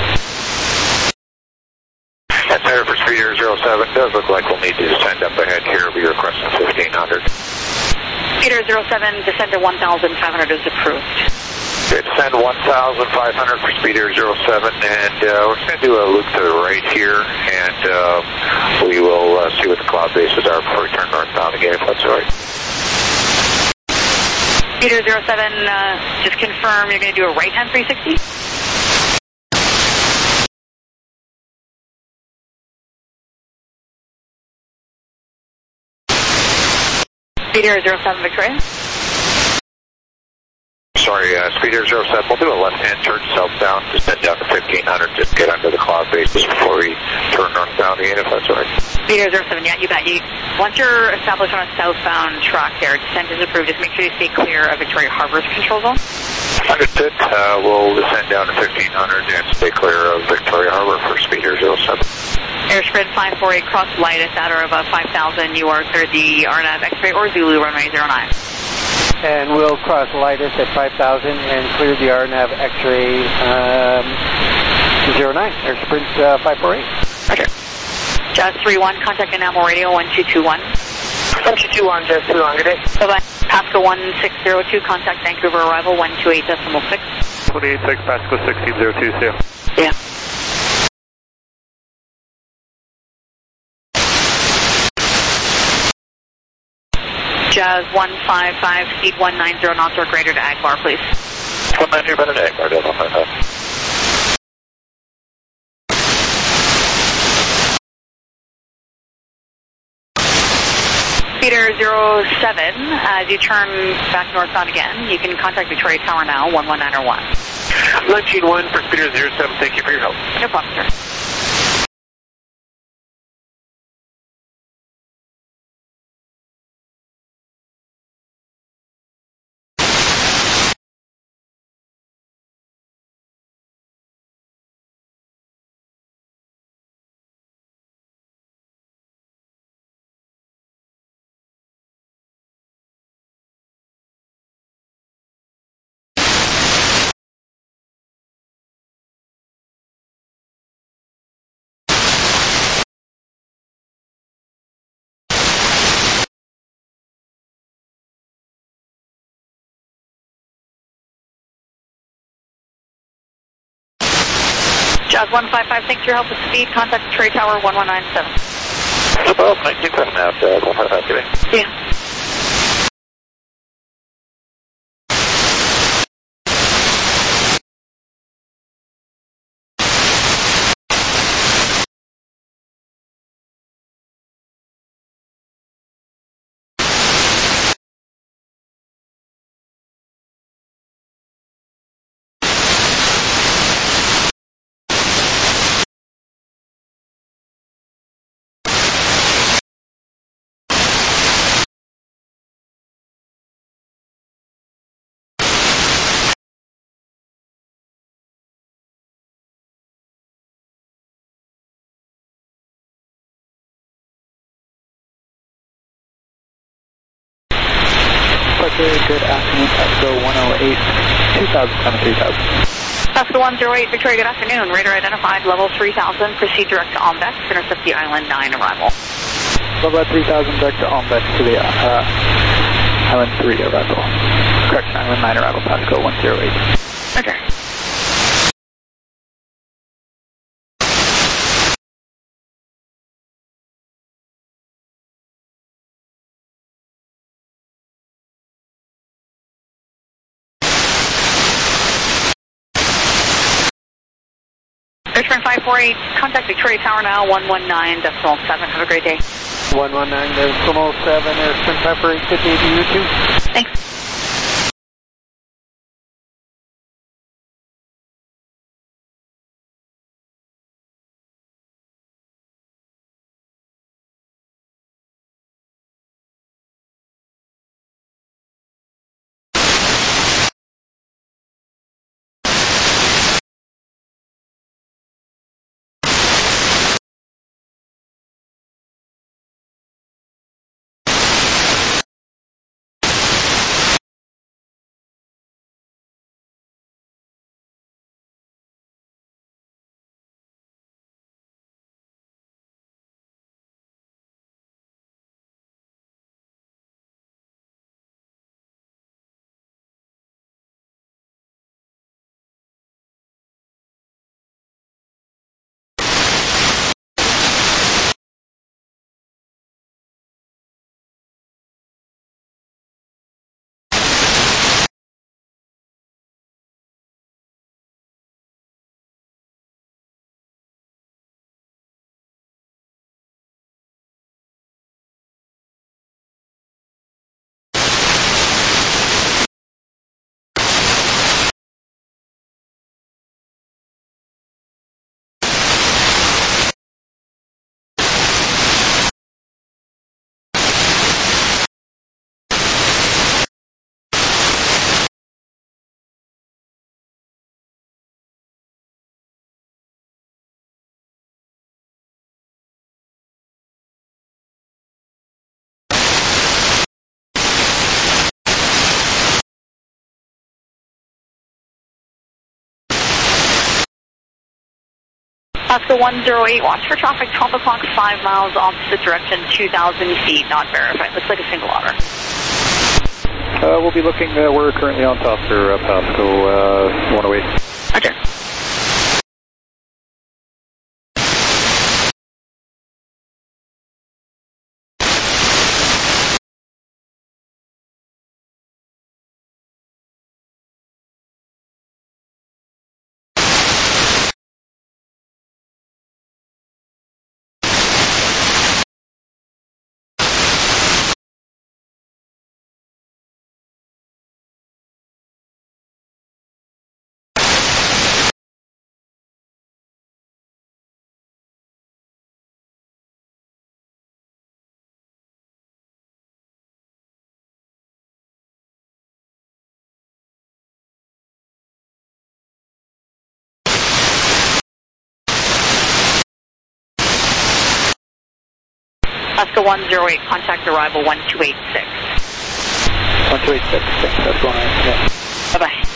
That's Center for Speeder zero seven. Does look like we'll need to descend up ahead here. We'll be requesting fifteen hundred. Speeder zero seven, descend to one thousand five hundred is approved. Okay, descend one thousand five hundred for Speeder zero seven, and uh, we're just going to do a loop to the right here, and uh, we will uh, see what the cloud bases are before we turn northbound again, if that's all right. Speeder zero seven, uh, just confirm you're going to do a right-hand three sixty? Speeder zero seven, Victoria. Sorry, uh, Speeder zero seven, we'll do a left-hand turn southbound, descend down to fifteen hundred, just get under the cloud bases before we turn northbound again, if that's all right. Speeder zero seven, yeah, you bet. You, once you're established on a southbound track there, descent is approved. Just make sure you stay clear of Victoria Harbor's control zone. Understood. Uh, we'll descend down to fifteen hundred and stay clear of Victoria Harbor for Speeder zero seven. Airspread five four eight, cross Lightus at or above five thousand. You are clear the R N A V X-ray or Zulu runway zero nine. And we'll cross Lightus at five thousand and clear the R N A V X-ray um, zero nine, Air Sprint uh, five four eight. Okay. Jazz three one, contact Enamel Radio one two two one. one two two one, Jazz three one, good day. Bye-bye. Pasco one six zero two, contact Vancouver arrival one two eight decimal six. twenty-eight six, Pasco sixteen zero two, see ya. Yeah. Jazz one five five, speed one nine zero knots or greater to Agbar, please. one nine zero better to Agbar, Delta five five. Speeder zero seven, as you turn back northbound again, you can contact Victoria Tower now, one one nine zero one. nineteen one for Speeder zero seven, thank you for your help. No problem, sir. Jazz one five five, thanks for your help with speed. Contact Trade Tower one one nine seven. Above nineteen seven now, Jazz one five five today. Yeah. Good afternoon, Pasco one oh eight, two thousand, coming three thousand. Pasco one oh eight, Victoria, good afternoon. Radar identified, level three thousand, proceed direct to Ombex, intercept the Island nine arrival. Level three thousand, direct to Ombex to the uh, Island three arrival. Correction, Island nine arrival, Pasco one oh eight. Okay. Airstream five four eight, contact Victoria Tower now, one one nine decimal seven. Have a great day. one one nine decimal seven, Airstream five four eight, good day to you too. Thanks. Oscar one zero eight, watch for traffic, twelve o'clock, five miles opposite direction, two thousand feet, not verified. Looks like a single otter. Uh, we'll be looking, uh, we're currently on top for uh, Pasco uh, one oh eight. Roger. Oscar one zero eight, contact arrival one two eight six. one two eight six, that's going on. Yeah. Bye-bye.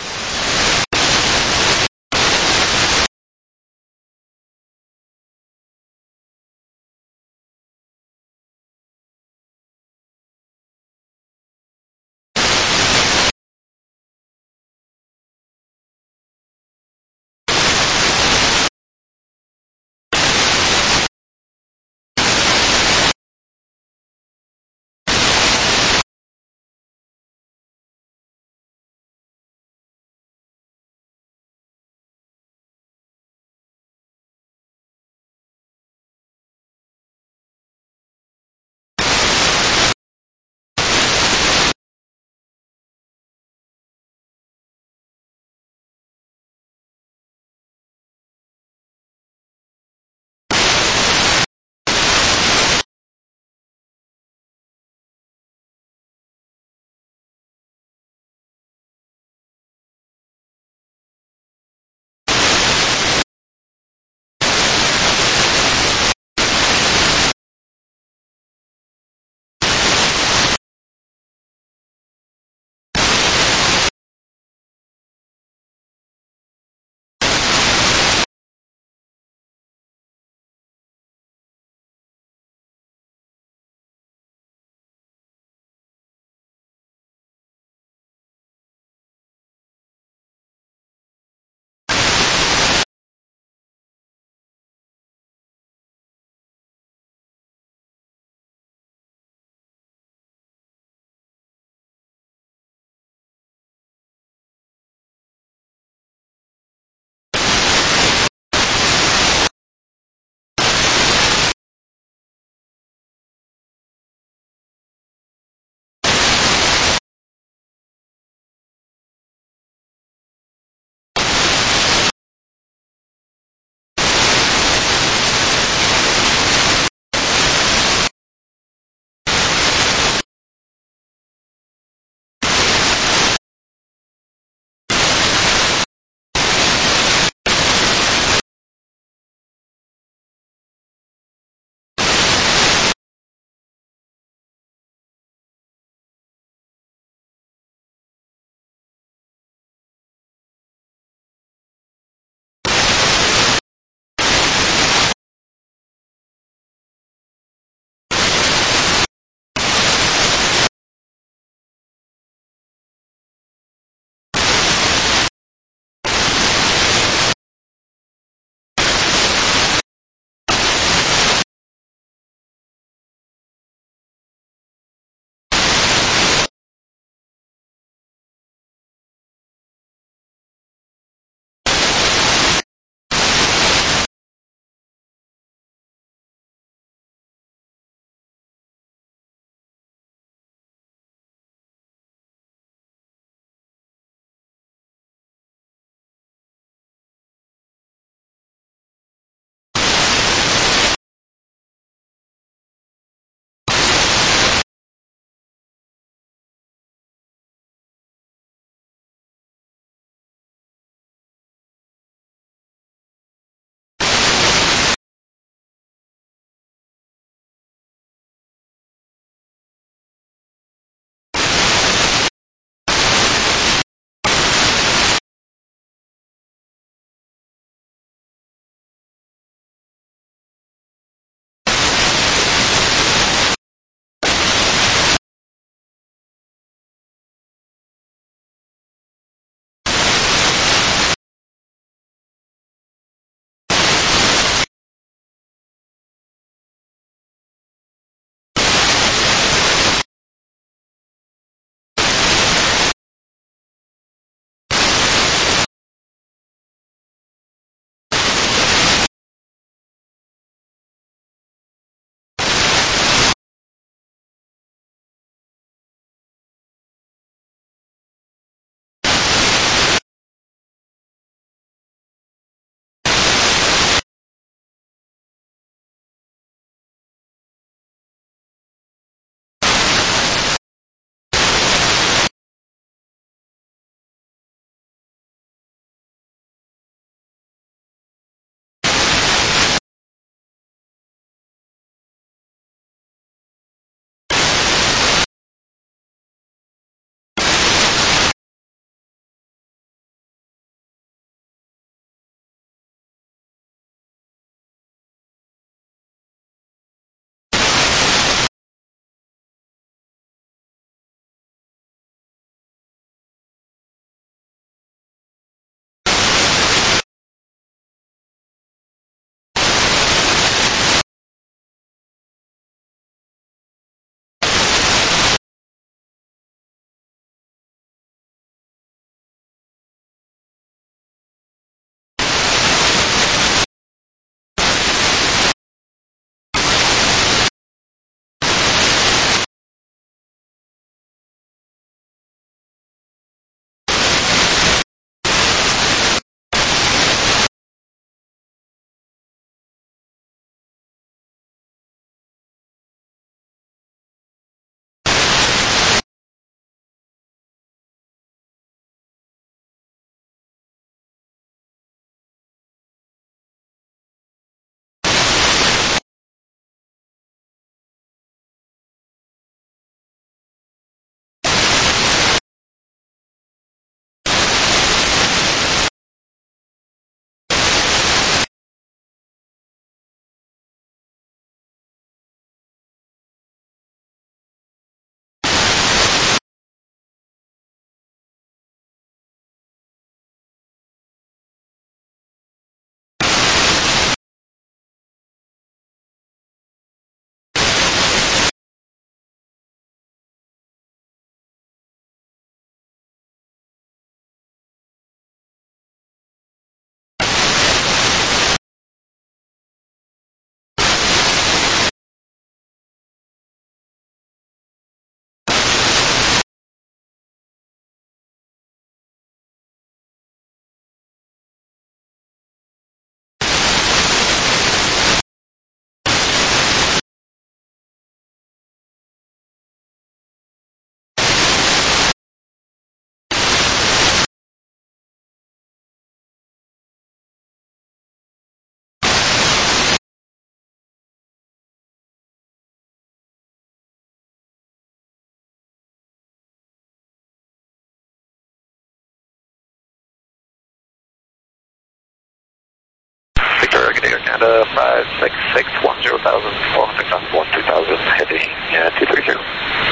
Good Air Canada five six six one zero thousand, four hundred on one two thousand, heading uh, two three zero.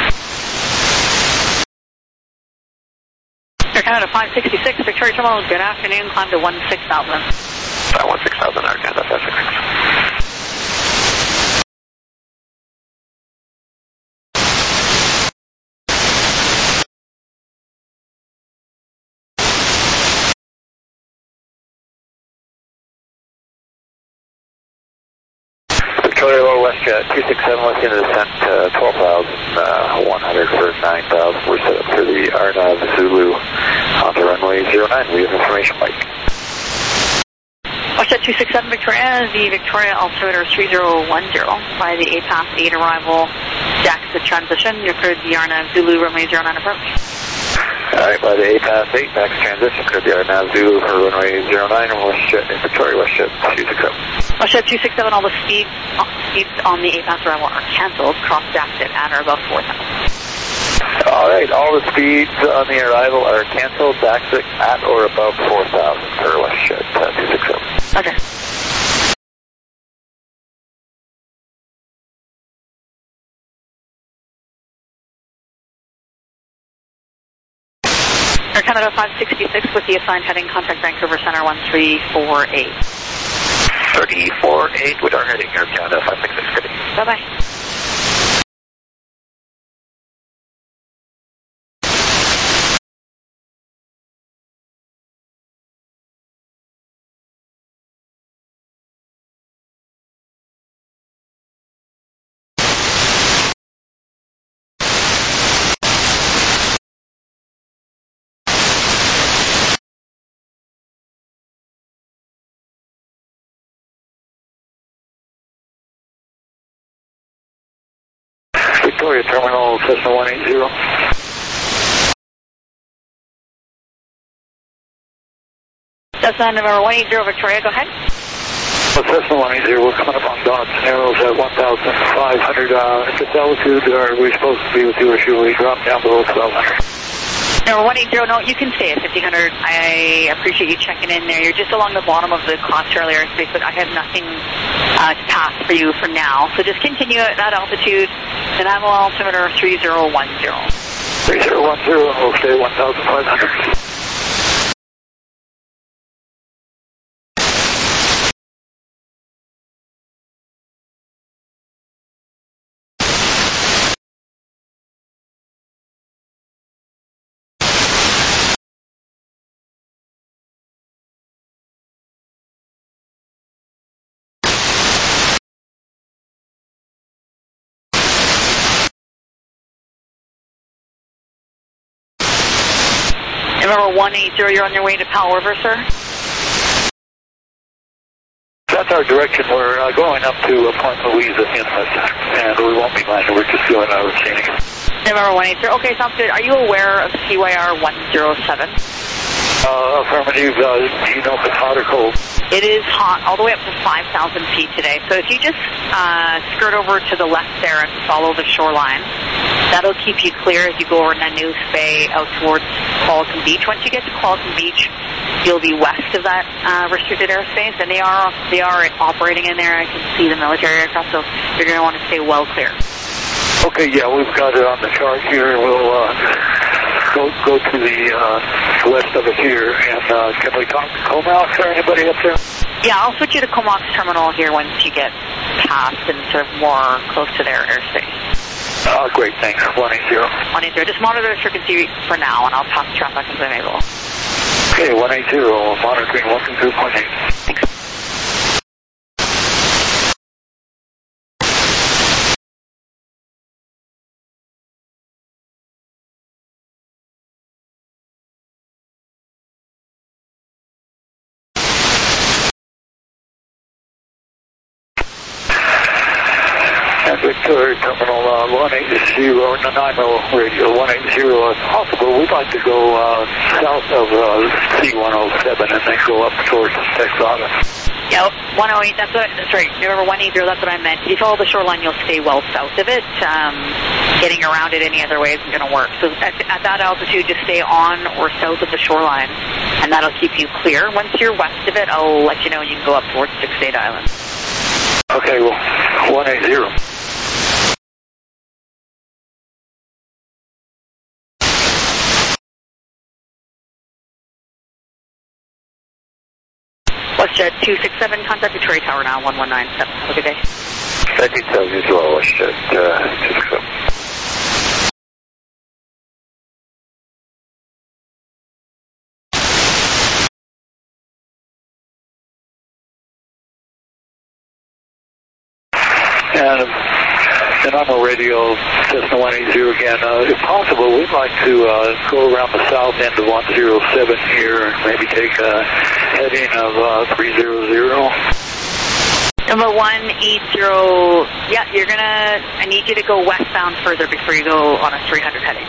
Air Canada five sixty-six, Victoria Terminal, good afternoon, climb to one six thousand. Uh, one six thousand, Air Canada five six six. Victoria Low WestJet two six seven, left into descent uh, twelve thousand one hundred for nine thousand. We're set up for the R N A V Zulu on the runway zero nine. We have information, Mike. WestJet two six seven Victoria, the Victoria altimeter three zero one zero by the A P A S eight arrival, Jackson transition. You cleared the R N A V Zulu runway zero nine approach. Alright, by the A P A S eight, max transition, cleared the R N A V Zulu for runway zero nine, and WestJet in Victoria, WestJet two six seven. WestJet two six seven, all the speeds, all speeds on the A P A S arrival are cancelled, cross Jackson at or above four thousand. Alright, all the speeds on the arrival are cancelled, Daxic at or above four thousand for WestJet uh, two six seven. Okay. Air Canada five sixty-six with the assigned heading, contact Vancouver Center one three four eight. three four eight with our heading, Air Canada five sixty-six, good. Bye-bye. Victoria Terminal, Cessna one eighty. Cessna number one eighty, Victoria, go ahead. Well, Cessna one eighty, we're coming up on Dodge Narrows at one thousand five hundred. Uh, if it's altitude, are we supposed to be with you or should we drop down below twelve hundred? Number one eighty, no, you can stay at fifteen hundred. I appreciate you checking in there. You're just along the bottom of the Australia airspace, but I have nothing uh, to pass for you for now. So just continue at that altitude, and I'm on altimeter three zero one zero. three zero one zero, and we'll stay one thousand five hundred. Number one eighty, you're on your way to Powell River, sir? That's our direction. We're uh, going up to uh, Point Louisa Inlet, and we won't be landing. We're just doing our routine. Number one eighty, okay, sounds good. Are you aware of C Y R one zero seven? Uh, affirmative. Uh, do you know if it's hot or cold? It is hot, all the way up to five thousand feet today. So if you just uh, skirt over to the left there and follow the shoreline, that'll keep you clear as you go over Nanoose Bay out towards Qualicum Beach. Once you get to Qualicum Beach, you'll be west of that uh, restricted airspace, and they are they are operating in there. I can see the military aircraft, so you're going to want to stay well clear. Okay, yeah, we've got it on the chart here. We'll uh, go go to the uh, west of it here, and uh, can we talk to Comox or anybody up there? Yeah, I'll switch you to Comox Terminal here once you get past and sort of more close to their airspace. Oh, great, thanks. one eighty. one eighty. Just monitor the frequency for now, and I'll pass traffic as I'm able. Okay, one eighty, monitoring one two two point eight. Thanks. Victoria Terminal uh, one eighty, Nanaimo radio one eighty, if possible, we'd like to go uh, south of uh, C one oh seven and then go up towards Texas. Yeah, one oh eight, that's what, sorry, remember one eighty, that's what I meant. If you follow the shoreline, you'll stay well south of it. Um, getting around it any other way isn't going to work. So at, at that altitude, just stay on or south of the shoreline, and that'll keep you clear. Once you're west of it, I'll let you know you can go up towards Six Eight Island. Okay, well, one eighty. WestJet two six seven, contact Victoria Tower now, one one nine seven. Have a good day. nineteen seventy as well, WestJet uh, two six seven. And, and I'm a radio, Cessna one eighty again. Uh, if possible, we'd like to uh, go around the south end of one oh seven here and maybe take a heading of uh, three hundred. Number one eighty, yeah, you're going to, I need you to go westbound further before you go on a three hundred heading.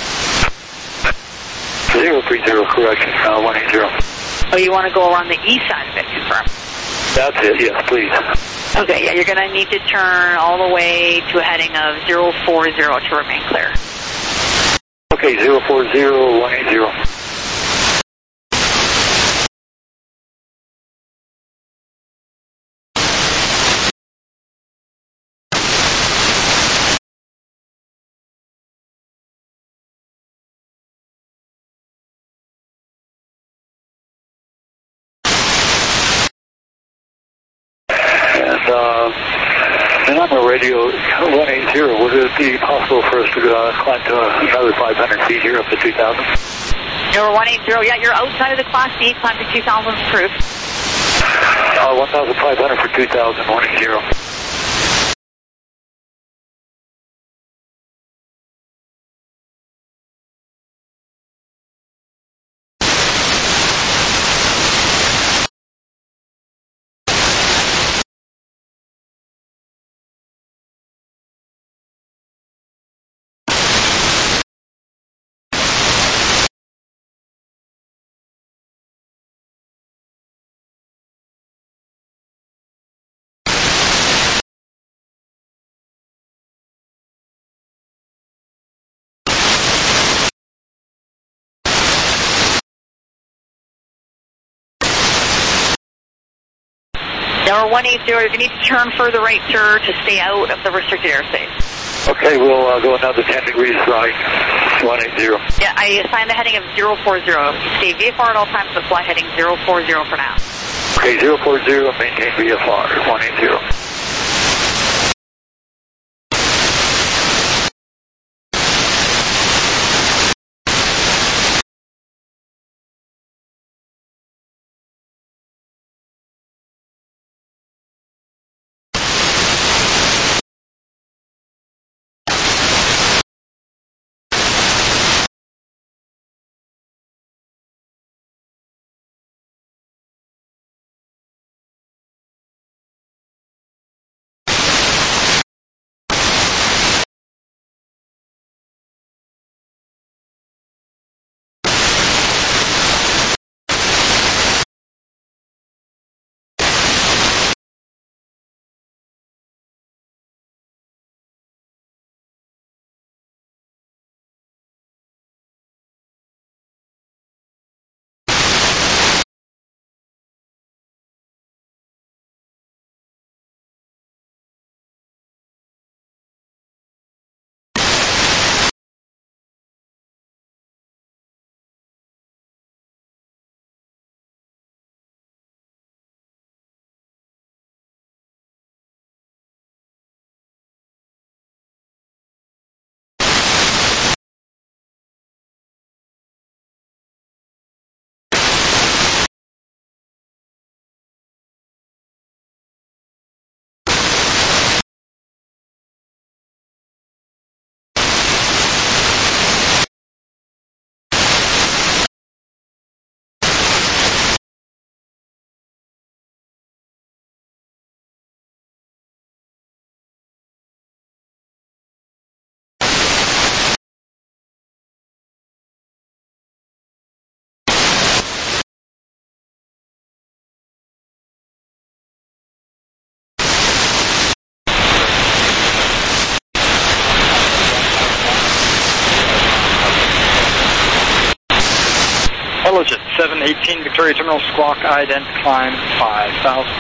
zero three zero, correct, uh, one eighty. Oh, you want to go around the east side of it, confirm? That's it, yes, please. Okay, yeah, you're going to need to turn all the way to a heading of zero four zero to remain clear. Okay, zero four zero, one eighty. And, uh, and I'm a radio one eighty. Would it be possible for us to uh, climb to another five hundred feet here up to two thousand? Number one eighty, yeah, you're outside of the Class B, climb to two thousand approved. Uh, one thousand five hundred for two thousand, one eighty. Number one eighty, you need to turn further right, sir, to stay out of the restricted airspace. Okay, we'll uh, go another ten degrees right, one eighty. Yeah, I assigned the heading of zero four zero. Stay V F R at all times, but fly heading zero four zero for now. Okay, zero four zero, maintain V F R, one eighty. seven eighteen Victoria Terminal, squawk ident, climb five thousand.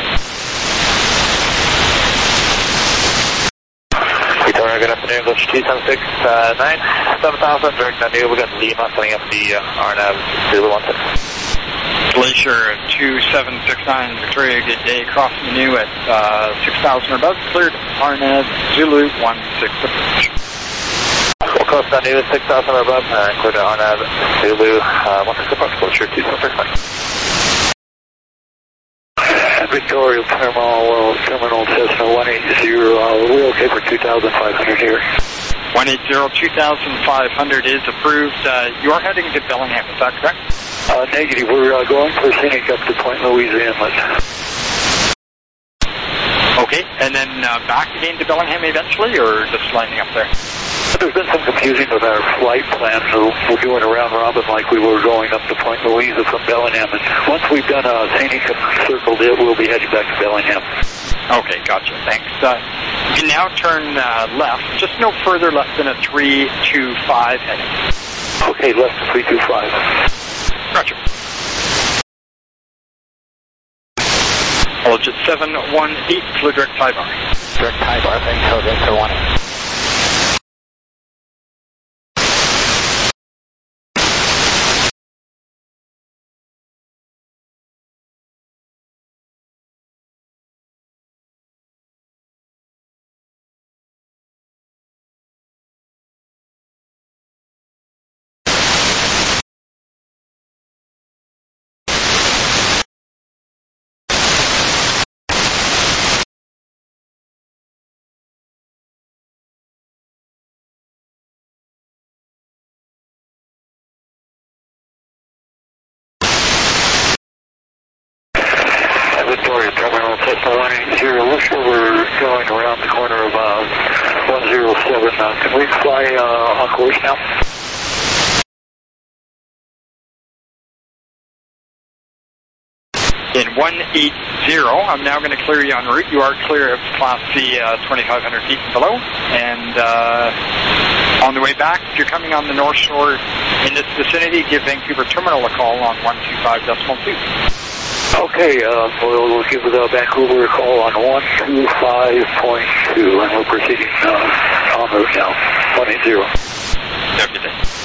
Victoria, good afternoon, Gulch two seven six nine, seven thousand, direct on you. We've got Lima coming up the uh, R N A V Zulu one six. Glacier two seven six nine Victoria, good day, crossing the new at uh, six thousand or above, cleared R N A V Zulu one six approach. We'll cross that new at six thousand or above, uh, include R N A V Zulu uh, one six approach, Glacier two seven six nine. Victoria Terminal, uh, Terminal Cessna one eighty, uh, we're okay for two thousand five hundred here. one eighty, two thousand five hundred is approved. Uh, you are heading to Bellingham, is that correct? Uh, negative, we're uh, going for scenic up to Point Louise Inlet. Okay, and then uh, back again to Bellingham eventually, or just lining up there? There's been some confusing with our flight plan, so we're doing a round robin like we were going up to Point Louise from Bellingham. And once we've done a scenic and circled it, we'll be heading back to Bellingham. Okay, gotcha, thanks. Uh, you can now turn uh, left, just no further left than a three two five heading. Okay, left to three two five. Roger. Apologies, seven one eight, flew direct high bar. Direct high bar, thanks, hold in for one eight. Victoria Terminal Cessna one eighty, looks like we're going around the corner of uh, one oh seven. Uh, can we fly uh, on course now? In one eighty, I'm now going to clear you en route. You are clear of Class C uh, twenty-five hundred feet and below. And uh, on the way back, if you're coming on the North Shore in this vicinity, give Vancouver Terminal a call on one two five point two. Okay, uh, we'll, we'll give the Vancouver a call on one two five point two, and we're proceeding uh, en route now, one eighty. Have a good day.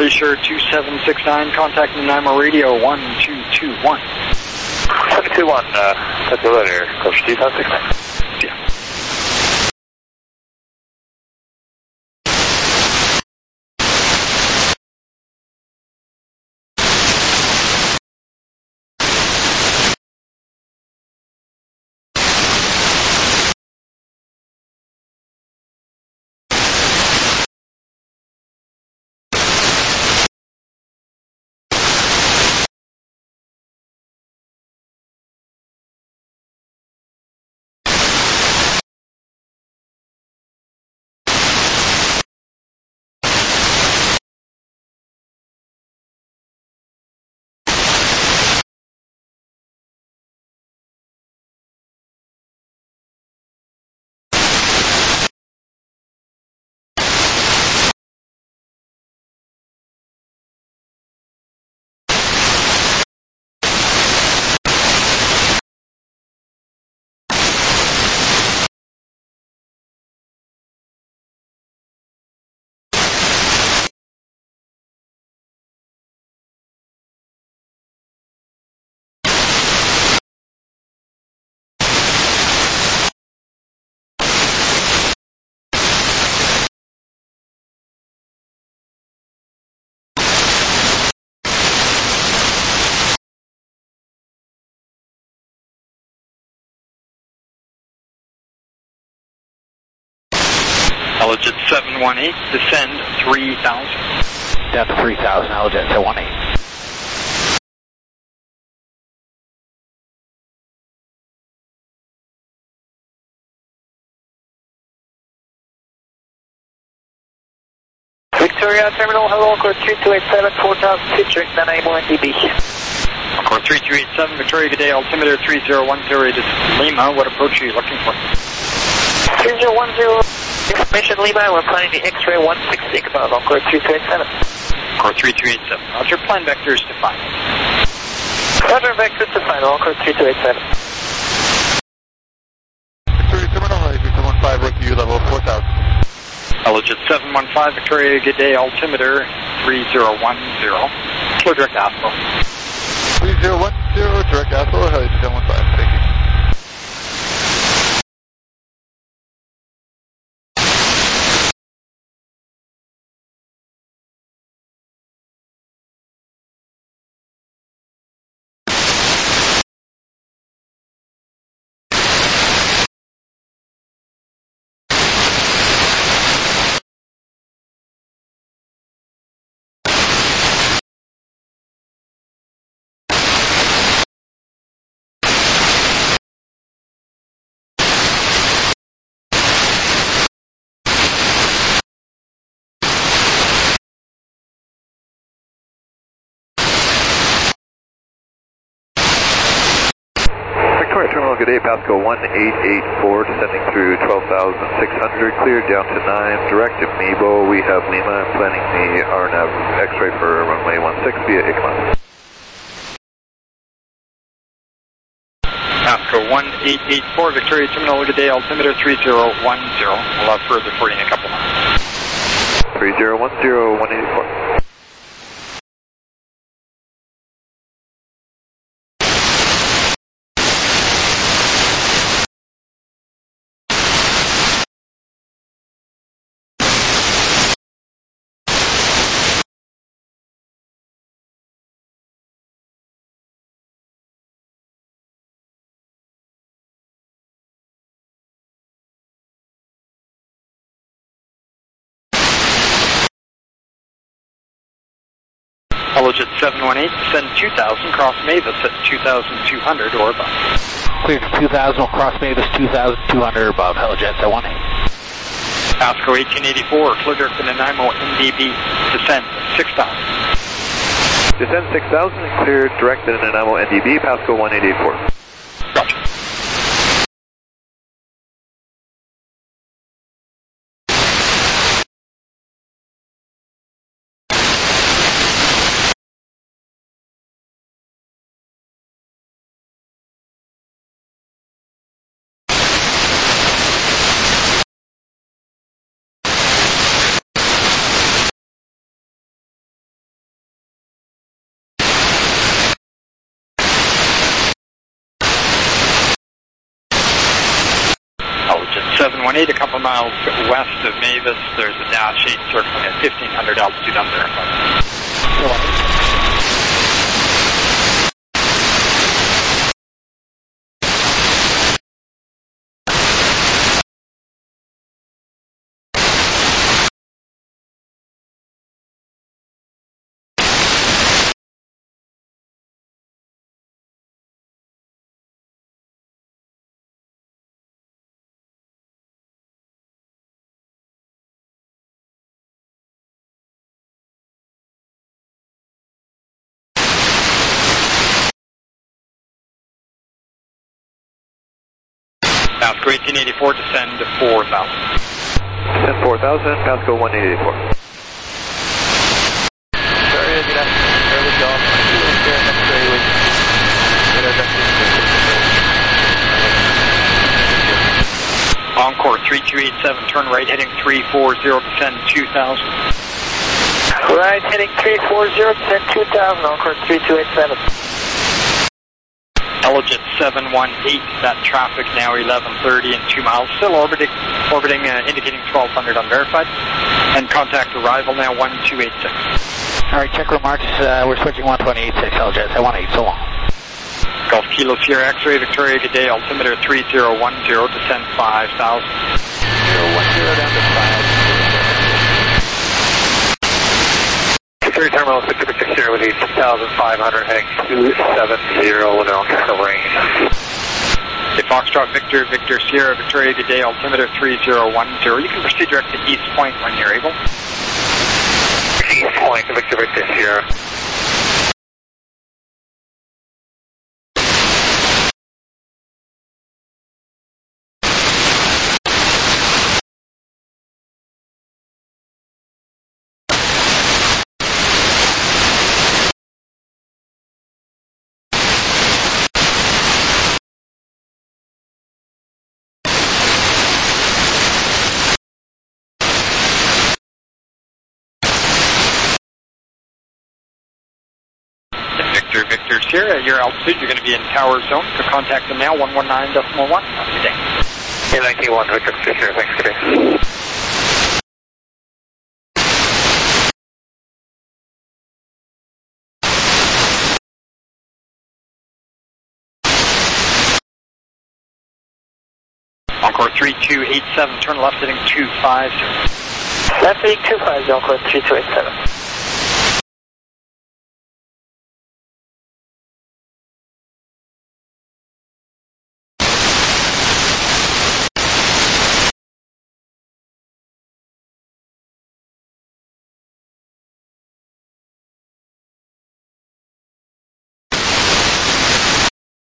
Glacier two seven six nine, contact Nanaimo radio one two two one. seven two one, uh, that's the letter, Glacier two seven six nine. Yeah. Allegit seven one eight, descend three thousand. Down to three thousand, Allegit seven one eight. Victoria Terminal, hello, code three two eight seven, four thousand feet, direct Nanaimo N D B. Code three two eight seven, Victoria, good day, altimeter three zero one zero to Lima, what approach are you looking for? three zero one zero, information Lima, we're planning the X-ray one six six about on code three two eight seven. Code three two eight seven, roger, plan vectors to find. Roger, vectors to find, on code three two eight seven. Victoria Terminal, Allegit seven one five, with you, level four thousand. Allegit seven one five, Victoria, good day, altimeter three zero one zero. Clear direct ASCO. three zero one zero, direct ASCO, Allegit seven one five, thank you. Victoria Terminal, good day, Pasco one eight eight four, descending through twelve thousand six hundred, cleared down to nine, direct to Mebo, we have Lima, I'm planning the R NAV X-ray for runway one six via I C M A. Pasco one eight eight four, Victoria Terminal, good day, altimeter three zero one zero. We'll have further for you in a couple minutes. three zero one zero, one eight eight four. Allegit seven one eight, send two thousand, cross Mavis at two thousand two hundred or above. Clear to two thousand, will cross Mavis two thousand two hundred or above, Allegit seven one eight. Pasco eighteen eighty-four, clear direct to Nanaimo N D B, descend six thousand. Descend six thousand, clear direct to Nanaimo N D B, Pasco one eight eight four. Roger. seven one eight, a couple miles west of Mavis. There's a Dash eight circling at fifteen hundred altitude unverified. Pasco eighteen eighty-four, descend to four thousand. Descend four thousand, Pasco one eight eight four. Sorry, good afternoon. Early golf. X-ray with Encore three two eight seven, turn right heading three four zero, descend two thousand. Right heading three four zero, descend two thousand, Encore three two eight seven. Elegant seven one eight, that traffic now eleven thirty and two miles, still orbiting, orbiting uh, indicating twelve hundred unverified, and contact arrival now one two eight six. Alright, check remarks, uh, we're switching one twenty eight six, L J S, I want eight, so long. Golf Kilo Sierra X-ray, Victoria, good day, altimeter three zero one zero, descend five thousand. zero one zero down to five. Victoria Terminal Victor Victor Sierra with two thousand five hundred, heading two seven zero with an altimeter range. Okay, Foxtrot Victor, Victor Sierra, Victoria, good day, altimeter three zero one zero. You can proceed direct to East Point when you're able. East Point, Victor Victor Sierra. Victor, Victor Sierra, your altitude, you're going to be in tower zone, so contact them now, one one nine point one. Have a good day. Yeah, ninety-one, Victor Victor Sierra, thanks, good day. Encore three two eight seven, turn left heading two five zero. Left heading two five zero, Encore three two eight seven.